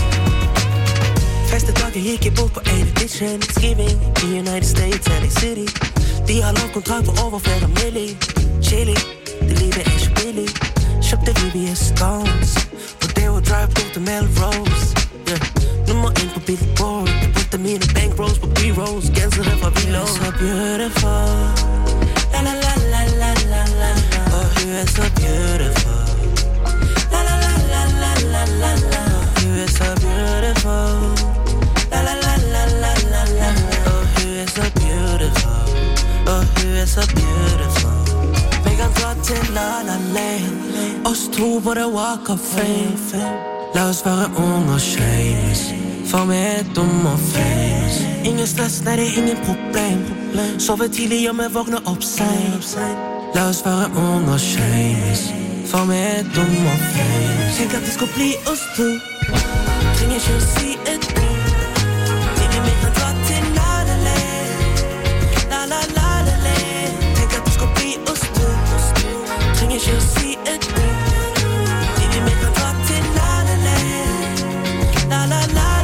Første dagen gikk jeg bort på 8 Edition, Thanksgiving i United States, LA City. De har lavet kontrakt på over flere milli. Chili, det livet er ikke billig. Kjøpte VVS Stones, for det å drive bort til Melrose. Nummer 1 på Billboard, jeg brukte mine bankrolls på B-rolls. Gensere fra Vilo. Hun er så beautiful. La la la la la la la. Og hun er så beautiful. La la la la la la la la. Og hun er så beautiful. La la la la la la la. Og hun er så beautiful. Og hun er så beautiful. Vi kan dra til La La Land, oss to på The Walk of Fame. La oss være unge og shameless, for vi er dumme og famous. Ingen stress, nei det er ingen problem. Sove tidlig og vi vågner opp sent. La oss være unge og shameless, for vi er dumme og famous. Tenk at det skal bli oss to, trenger ikke å si et ord. Baby, vi kan dra til La La Land. La la la la land. Tenk at det skal bli oss to, trenger ikke å si et ord. Baby, vi kan dra til La La Land. La la la la land.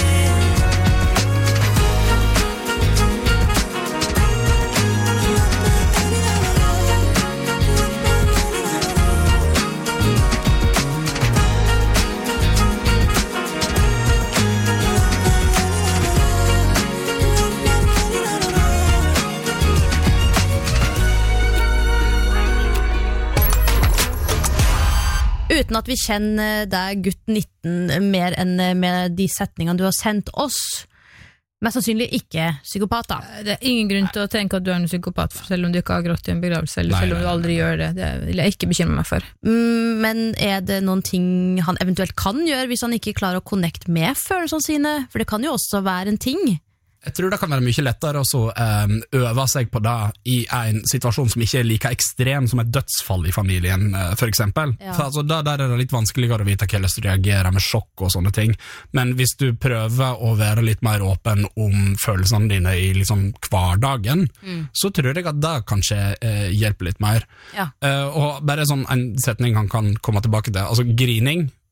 Uten at vi kjenner deg, gutt 19, mer enn med de setningene du har sendt oss. Mest sannsynlig ikke psykopat, da. Det er ingen grunn til å tenke at du er en psykopat, selv om du ikke har grått i en begravelse, eller selv om du aldri gjør det. Det vil jeg ikke bekymre meg for. Men er det noen ting han eventuelt kan gjøre hvis han ikke klarer å connecte med følelsene sine? For det kan jo også være en ting. Jeg tror det kan være mye lettere å øve seg på det i en situasjon som ikke er like ekstrem som et dødsfall i familien, for eksempel. Ja. For altså, der er det litt vanskeligere å vite hvordan du reagerer med sjokk og sånne ting. Men hvis du prøver å være litt mer åpen om følelsene dine i liksom hverdagen, så tror jeg at det kanskje hjelper litt mer. Ja. Og bare sånn en setning han kan komme tilbake til, altså grining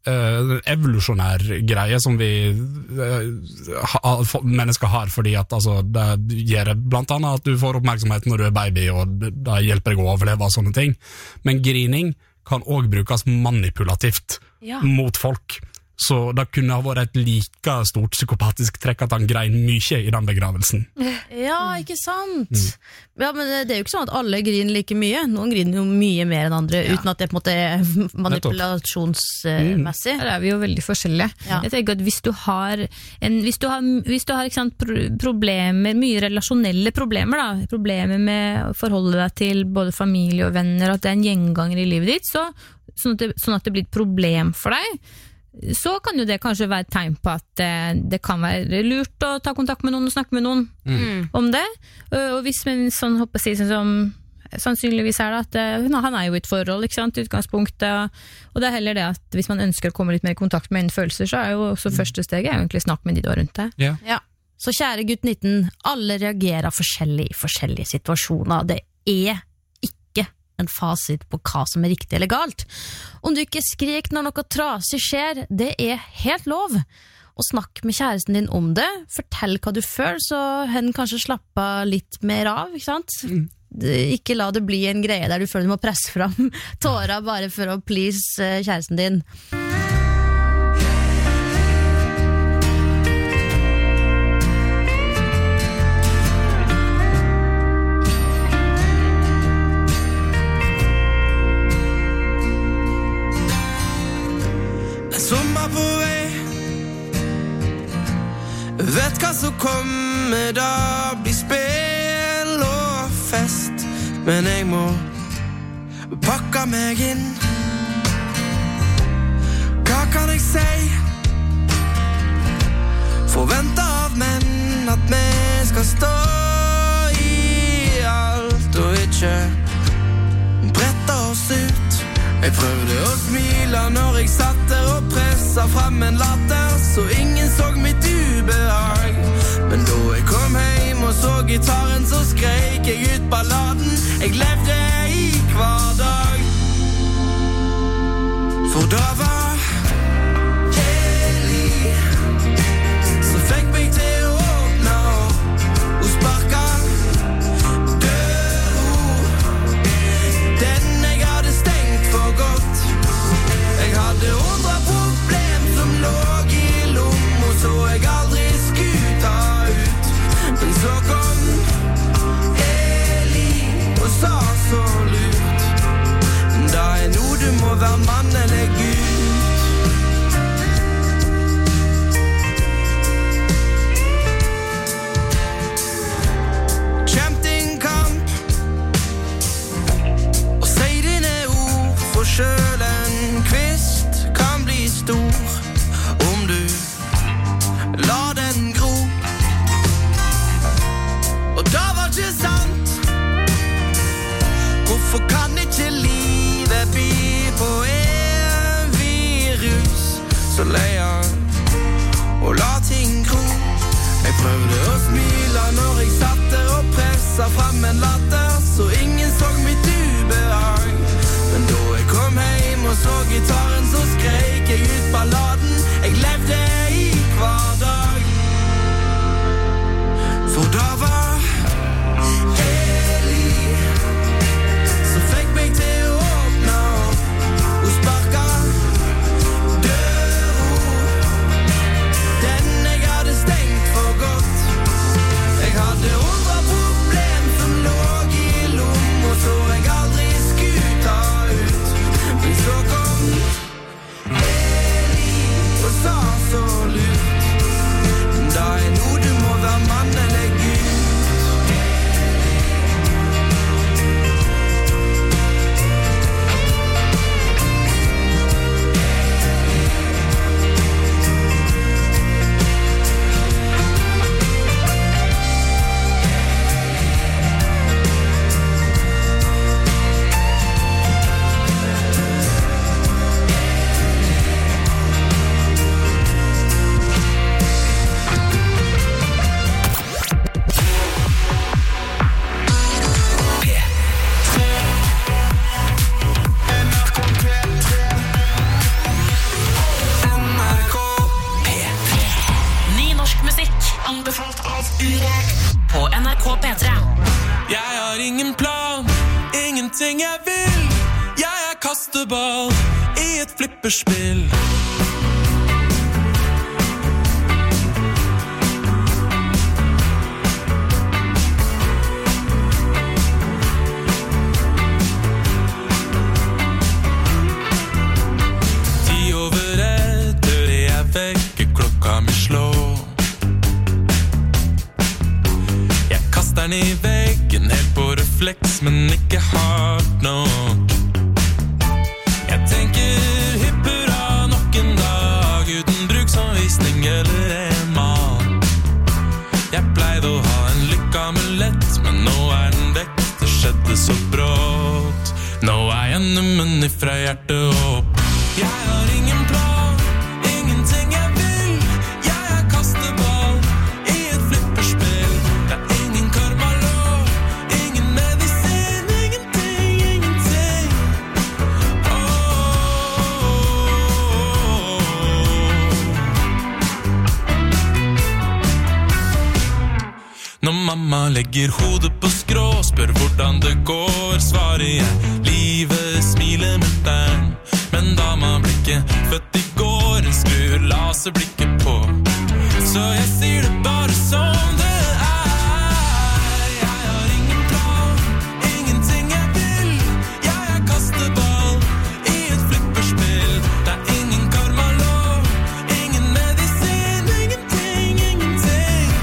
evolusjonær greie som vi mennesker har, fordi at altså, det gjør blant annet at du får oppmerksomhet når du er baby, og det hjelper deg å overleve og sånne ting. Men grining kan også brukes manipulativt mot folk. Så det kunne ha vært et like stort psykopatisk trekk at han grein mye i den begravelsen. Ja, ikke sant? Ja, men det er jo ikke sånn at alle griner like mye. Noen griner jo mye mer enn andre, uten at det på en måte er manipulasjonsmessig. Der er vi jo veldig forskjellige. Ja. Jeg tenker at hvis du har ikke sant, problemer, mye relasjonelle problemer, da, problemer med å forholde deg til både familie og venner, at det er en gjenganger i livet ditt, sånn at det blir et problem for deg, så kan jo det kanskje være et tegn på at det kan være lurt å ta kontakt med noen og snakke med noen om det. Og hvis man sånn håper å si, sånn som sannsynligvis er det at han er jo i et forhold, ikke sant, utgangspunktet, og det er heller det at hvis man ønsker å komme litt mer i kontakt med en følelser, så er jo også første steget egentlig snakk med de du har rundt deg. Ja. Så kjære gutt 19, alle reagerer forskjellig i forskjellige situasjoner. Det er en fasit på hva som er riktig eller galt. Om du ikke skrik når noe trasig skjer, det er helt lov. Og snakk med kjæresten din om det, fortell hva du føler, så hen kanskje slapper litt mer av, ikke sant? Ikke la det bli en greie der du føler du må presse fram tårer bare for å please kjæresten din. Sommer på vei, vet hva som kommer, da blir spill og fest, men jeg må pakke meg inn. Hva kan jeg si? Forvente av menn at vi skal stå i alt og ikke brette oss ut. Jeg prøvde å smile når jeg satt der og presset frem en latter, så ingen så mitt ubehag. Men da jeg kom hjem og så gitaren, så skrek jeg ut balladen. Jeg levde i hver dag. For da var Eli som fikk meg til å åpne opp og sparka godt. Jeg hadde 100 problem som lå i lomma, så jeg aldri skulle ta ut. Men så kom Eli og sa så lurt, da er noe du må være mann eller Gud. Kjemp din kamp og si dine ord, for selv en kvist kan bli stor om du la den gro. Og da var ikke sant. Hvorfor kan ikke livet by på evig rus, så leier og la ting gro. Jeg prøvde å smile når jeg satt der og presset frem en latter, så ingen så mitt ubehag. Men da jeg kom hjem og så gitaren, så skrek jeg ut balladen. Jeg levde i hver dag. For da var Eli som fikk meg til å åpne opp og sparka døra, den jeg hadde stengt for godt. Jeg hadde 100 problem som lå i lomma, så jeg aldri skulle ta ut. Men så kom Eli på NRK P3. Jeg har ingen plan, ingenting jeg vil. Jeg er kasteball i et flipperspill. Den i veggen helt på refleks, men ikke hardt nok. Jeg tenker hipp hurra nok en dag, uten bruksanvisning eller en mann. Jeg pleide å ha en lykkeamulett, men nå er den vekk, det skjedde så brått. Nå er jeg nummen ifra hjertet opp. Jeg har ingen plan, ingenting jeg vil. Jeg er kasteball i et flipperspill. Det er ingen karmalov, ingen medisin, ingenting. Når mamma legger hodet på skrå, spør hvordan det går, svarer jeg, livet smiler mutteren. Men dama ble ikke født i går, en skrur laserblikket på. Så jeg sier det bare som det er. Jeg har ingen plan, ingenting jeg vil. Jeg er kasteball i et flipperspill. Det er ingen karmalov, ingen medisin, ingenting.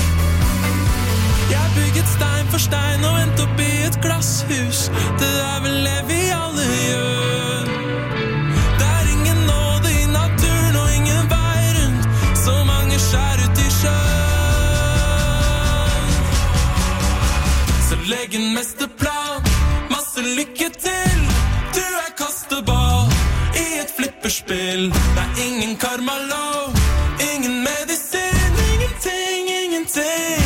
Jeg bygget stein for stein og endte opp i et glasshus. Det er vel det vi alle gjør. Det er ingen nåde i naturen og ingen vei rundt. Så mange skjær ut i sjøen. Så legg en mesterplan, masse lykke til. Du er kasteball i et flipperspill. Det er ingen karmalov, ingen medisin, ingenting.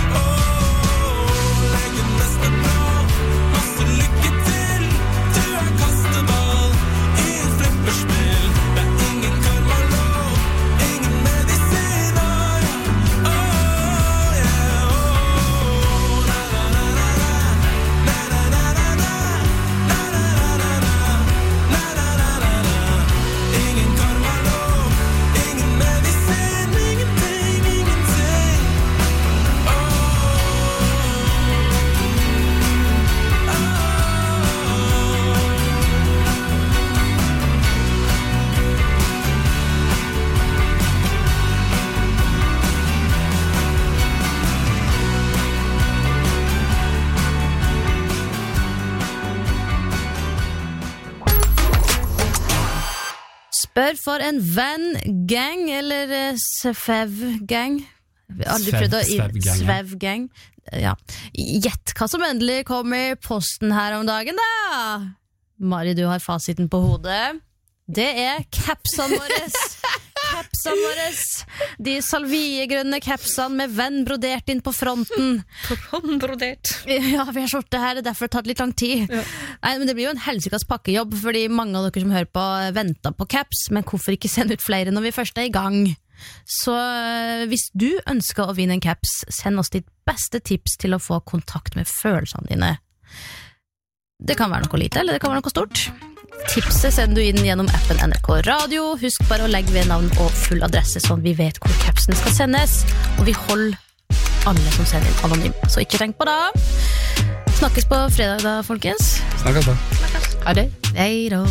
Spør for en Van-gang, eller Svev-gang. Vi har aldri prøvd å... Svev-gang. Ja. Gjett hva som endelig kom i posten her om dagen, da! Mari, du har fasiten på hodet. Det er capsene våres. De salviegrønne capsene med venn brodert inn på fronten. Brodert. Ja, vi har skjorte her, derfor har det tatt litt lang tid. Ja. Nei, men det blir jo en helsikas pakkejobb, fordi mange av dere som hører på venter på caps, men hvorfor ikke sende ut flere når vi først er i gang? Så hvis du ønsker å vinne en caps, send oss ditt beste tips til å få kontakt med følelsene dine. Det kan være noe lite, eller det kan være noe stort. Tipset sender du inn gjennom appen NRK Radio. Husk bare å legge ved navn og full adresse, sånn vi vet hvor capsen skal sendes. Og vi holder alle som sender inn anonym, så ikke tenk på det. Snakkes på fredag da, folkens. Snakkes da. Ha det. Hei da.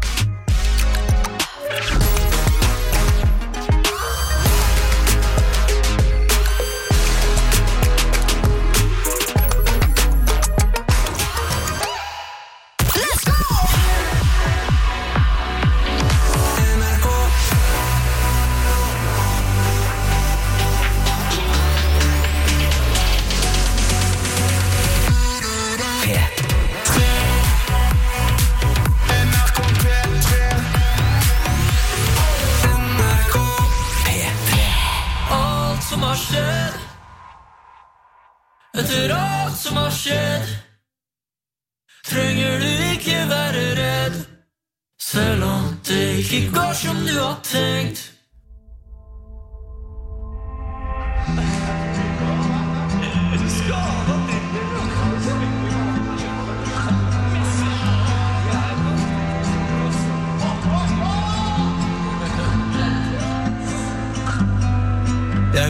Etter alt som har skjedd, trenger du ikke være redd, selv om det ikke går som du har tenkt.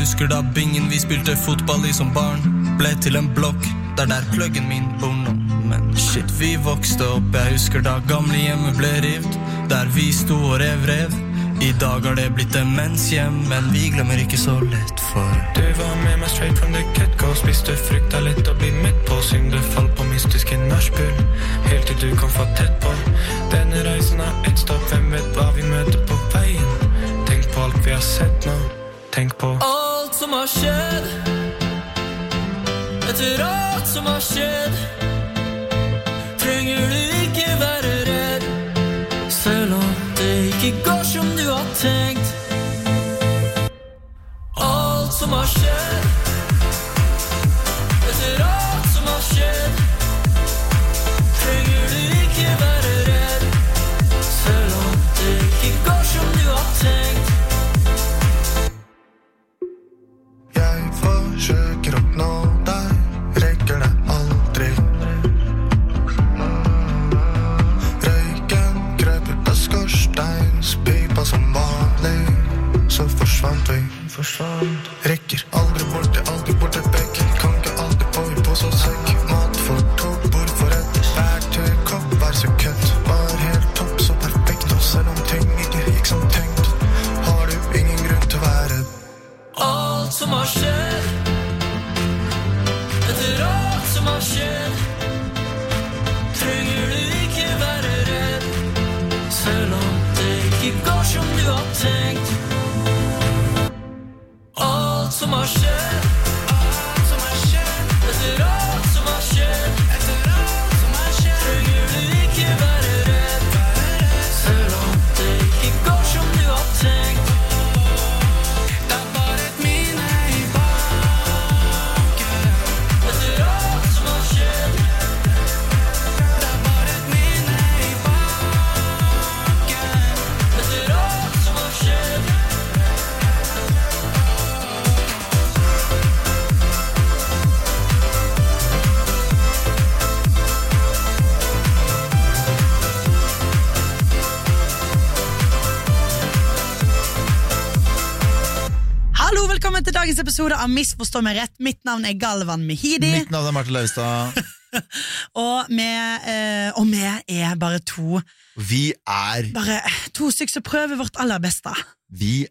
husker da bingen vi spilte fotball I som barn ble til en blokk, der pluggen min bor nå. Men shit, vi vokste opp, jeg husker da gamle hjemme ble rivt, der vi sto og rev. I dag har det blitt demenshjem, men vi glemmer ikke så lett for du var med meg straight from the get-go, spiste frykta litt og bli midt på, syngde fall på mystiske nachspiel, helt til du kom for tett på. Denne reisen har ett stopp, hvem vet hva vi møter på veien? Tenk på alt vi har sett nå, tenk på alt som har skjedd, etter alt som har skjedd, trenger du ikke være redd, selv om det ikke går som du har tenkt. Alt som har skjedd, etter alt som har skjedd, trenger du ikke være redd, selv om det ikke går som du har tenkt. Jeg forsøker å nå deg, rekker det aldri. Røyken krøp ut av skorsteinspipa som vanlig, så forsvant vi. Rekker aldri bort til bekk, kan ikke alltid få I pose og sekk. Mat for to, bord for ett, verktøy, kopp, hver sekund. Var helt topp, så perfekt, og selv om ting ikke gikk som tenkt, har du ingen grunn til å være Alt som har skjedd, etter alt som har skjedd, trenger du ikke være redd, selv om det ikke går som du har tenkt. Alt som har skjedd, etter alt som har skjedd, trenger du ikke være redd, selv om det ikke går som du har tenkt. Det bare et minne I baken, etter alt som har skjedd, det bare et minne I baken, etter alt som har skjedd. Hallo, velkommen til dagens episode av Misforstå meg rett. Mitt navn Galvan Mehidi. Mitt navn Martin Laustad. Og vi er bare to. Vi er Bare to stykker som prøver vårt aller beste. Vi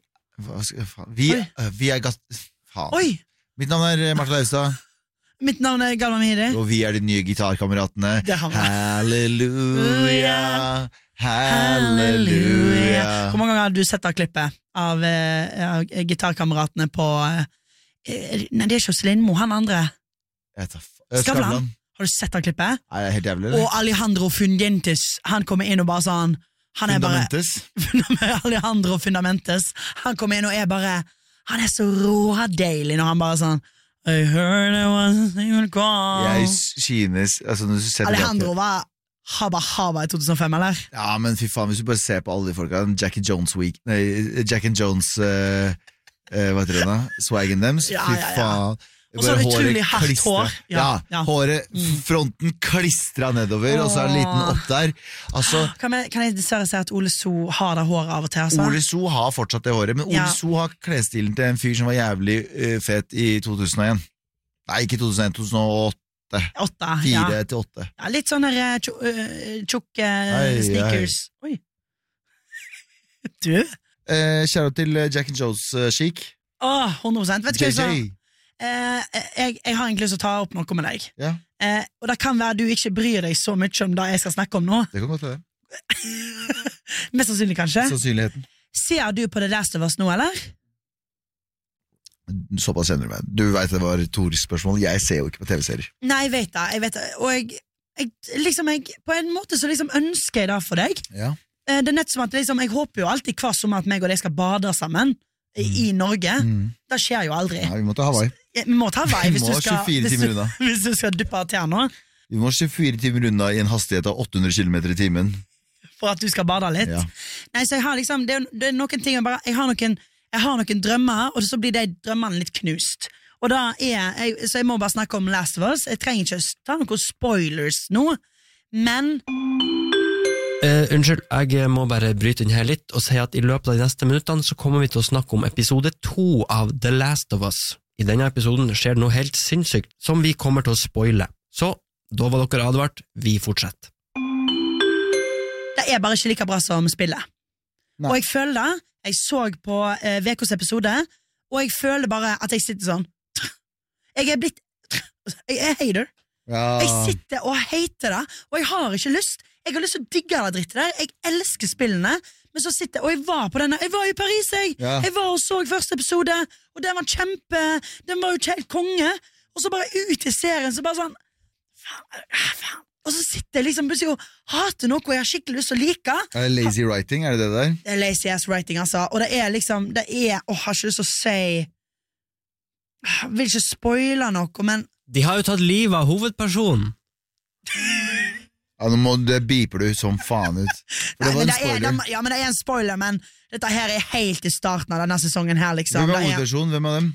er faen. Oi, Mitt navn Martin Laustad, mitt navn Galvan Mehidi. og vi er de nye gitarkameratene. Det har vi. Halleluja, halleluja. Hvor mange ganger har du sett av klippet av gitarkameratene på nei, det er ikke Lindmo, han andre Skavlan. Har du sett av klippet? Nei, det er helt jævlig, det. Og Alejandro Fundentes, han kommer inn og bare sånn han er Fundamentes. bare Alejandro Fundamentes. Han kommer inn og er bare han er så rådeilig når han bare sånn I heard it was a single call. Jeg synes altså, når du ser Alejandro var Haba I 2005, eller? Ja, men fy faen, hvis du bare ser på alle de folka Jack and Jones hva heter det da? Swaggen dems, Ja, fy ja, ja. faen. Og så Bare utrolig håret hardt klistret. hår. Ja. Håret, fronten klistret nedover, og så er det en liten opp der. Altså, Kan jeg dessverre si at Ole So har det håret av og til, altså? Ole So har fortsatt det håret, men Ole Ja. So har klesstilen til en fyr som var jævlig fet I 2001. Nei, ikke 2001, 2008. 8, 4 til 8. Ja, litt sånn her tjukke Ai, sneakers. Oi. Du? Kjære til Jack and Jones Chic. 100%. Vet du hva jeg sa? JJ. Jeg har egentlig lyst til å ta opp noe med deg. Ja, Og det kan være du ikke bryr deg så mye om det jeg skal snakke om nå. det kan godt være. Mest sannsynlig, kanskje. Sannsynligheten. Ser du på The Last of Us nå, eller? Såpass kjenner du meg. Du vet det var retorisk spørsmål. Jeg ser jo ikke på TV-serier. Nei, jeg vet det. Og på en måte så liksom ønsker jeg det for deg. Ja. Det er nett som at liksom, jeg håper jo alltid hver sommer at meg og deg skal bade sammen I Norge. Det skjer jo aldri. Nei, vi må til Hawaii. Vi må ta vei hvis Vi du må skal 24 timer unna. hvis du skal duppe av tjerna Vi må 24 timer unna I en hastighet av 800 km I timen. for at du skal bade litt. Ja. Nei, så jeg har liksom det er noen ting jeg har noen drømmer, og så blir de drømmene litt knust. Og da så jeg må bare snakke om Last of Us. Jeg trenger ikke ta noen spoilers nå, men Unnskyld, jeg må bare bryte inn her litt og si at I løpet av de neste minuttene så kommer vi til å snakke om episode 2 av The Last of Us. I denne episoden skjer det noe helt sinnssykt som vi kommer til å spoile. Så, da var dere advart, vi fortsetter. Det bare ikke like bra som spillet. Nei. Og jeg føler det, jeg så på VKs episode, og jeg føler bare at jeg sitter sånn. Jeg hater. Ja. Jeg sitter og hater det, og jeg har ikke lyst. Jeg har lyst til å digge det drittet der. Jeg elsker spillene, men så sitter og jeg var I Paris, Ja. Jeg var og så første episode, og den var jo helt konge, og så bare ut I serien, så bare sånn, faen. Og så sitter jeg liksom plutselig og hater noe, og jeg har skikkelig lyst til å like. Det lazy writing, det der? Det lazy ass writing, altså, og det liksom, jeg har ikke lyst til å si, jeg vil ikke spoile noe, men De har jo tatt livet av hovedpersonen. Ja, nå beeper du som faen ut. For det var en spoiler. Ja, men det en spoiler, men dette her helt I starten av denne sesongen her, liksom. Hvem hovedpersonen? Hvem av dem?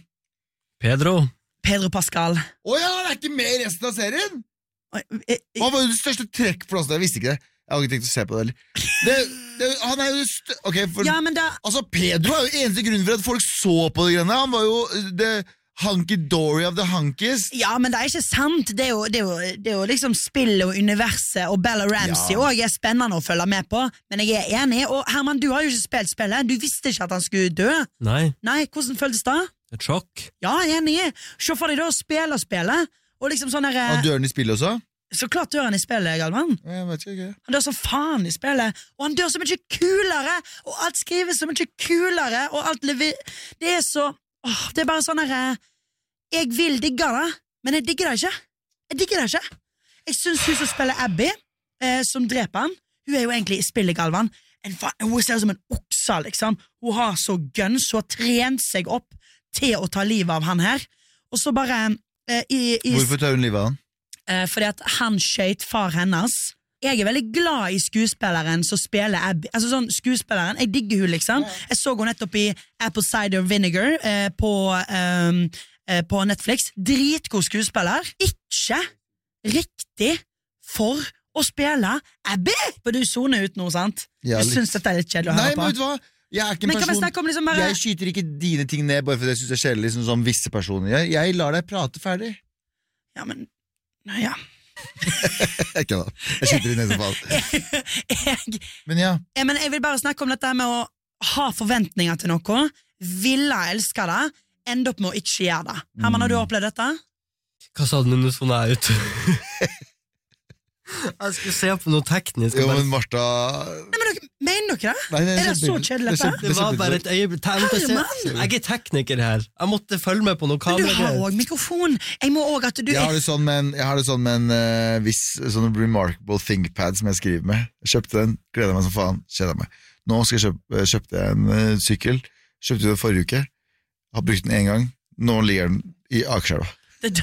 Pedro Pascal. Åja, han ikke med I resten av serien? Hva var jo det største trekkplassen? Jeg visste ikke det. Jeg har ikke tenkt å se på det heller. Han jo okay, ja, men det altså, Pedro jo eneste grunnen for at folk så på det greiene. Han var jo the hunky-dory of the hunkies. Ja, men det ikke sant. Det jo liksom spillet og universet, og Bella Ramsey også spennende å følge med på, men jeg enig. Og Herman, du har jo ikke spilt spillet. Du visste ikke at han skulle dø. Nei, hvordan føltes det? et sjokk. Ja, jeg enig. Se for deg da å spille, og liksom sånn der... Han dør han I spillet også? Så klart dør han I spillet, Galvan. Jeg vet ikke. Han dør så faen I spillet, og han dør så mye kulere, og alt skrives så mye kulere, og alt det så... det bare sånn der... Jeg vil digge det, men jeg digger det ikke. Jeg synes hun som spiller Abby, som dreper han, hun jo egentlig I spillet, Galvan. Hun ser ut som en oksa, liksom. Hun har så guns, hun har trent seg opp til å ta livet av han her. Og så bare... Hvorfor tar hun livet av han? Fordi at han skjøt far hennes. Jeg veldig glad I skuespilleren som spiller Abby. Altså sånn skuespilleren, jeg digger hun liksom. Jeg så hun nettopp I Apple Cider Vinegar på Netflix. Dritgod skuespiller. Ikke riktig for å spille Abby. For du soner ut noe, sant? Ja, du synes dette litt kjedelig å høre på. Nei, men vet du hva? Jeg ikke en person, om liksom bare... Jeg skyter ikke dine ting ned bare fordi jeg synes det kjedelig liksom, som visse personer. Jeg lar deg prate ferdig. Ja, men... Ja. Ikke da. Jeg skyter dine ned som faen. Men ja. Men jeg vil bare snakke om dette med å ha forventninger til noe. Ville elske det, ende opp med å ikke gjøre det. Herman, har du opplevd dette? Hva sa du nå sånn ut? Jeg skulle se på noe teknisk. Jo, men Martha... Nei, men mener dere det? Nei, det så kjedelig dette? Det var bare et øyeblikk. Jeg tekniker her. Jeg måtte følge med på noen kamera. Men du har også mikrofon. Jeg må også at du... Jeg har det sånn med en viss sånn remarkable ThinkPad som jeg skriver med. Jeg kjøpte den, gleder meg som faen, kjeder meg. Nå skal jeg kjøpte en sykkel. Kjøpte den forrige uke. Har brukt den en gang. Nå ligger den I Akerselva. Det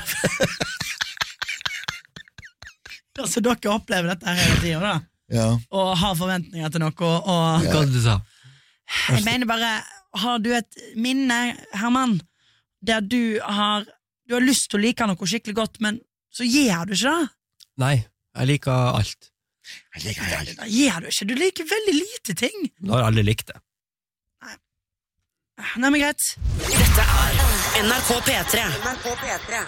altså, dere opplever dette hele tiden, da? Ja. Og har forventninger til noe, og... Hva du sa? Jeg mener bare, har du et minne, Herman, der du har lyst til å like noe skikkelig godt, men så gjør du ikke det? Nei, jeg liker alt. Det gjør du ikke, du liker veldig lite ting. Du har aldri likt det. Nei, men greit. Dette NRK P3.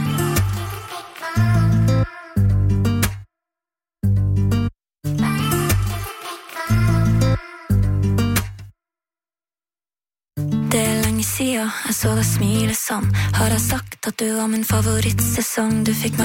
Det lenge siden jeg så deg smile sånn. Har jeg sagt at du var min favorittsesong? Du fikk meg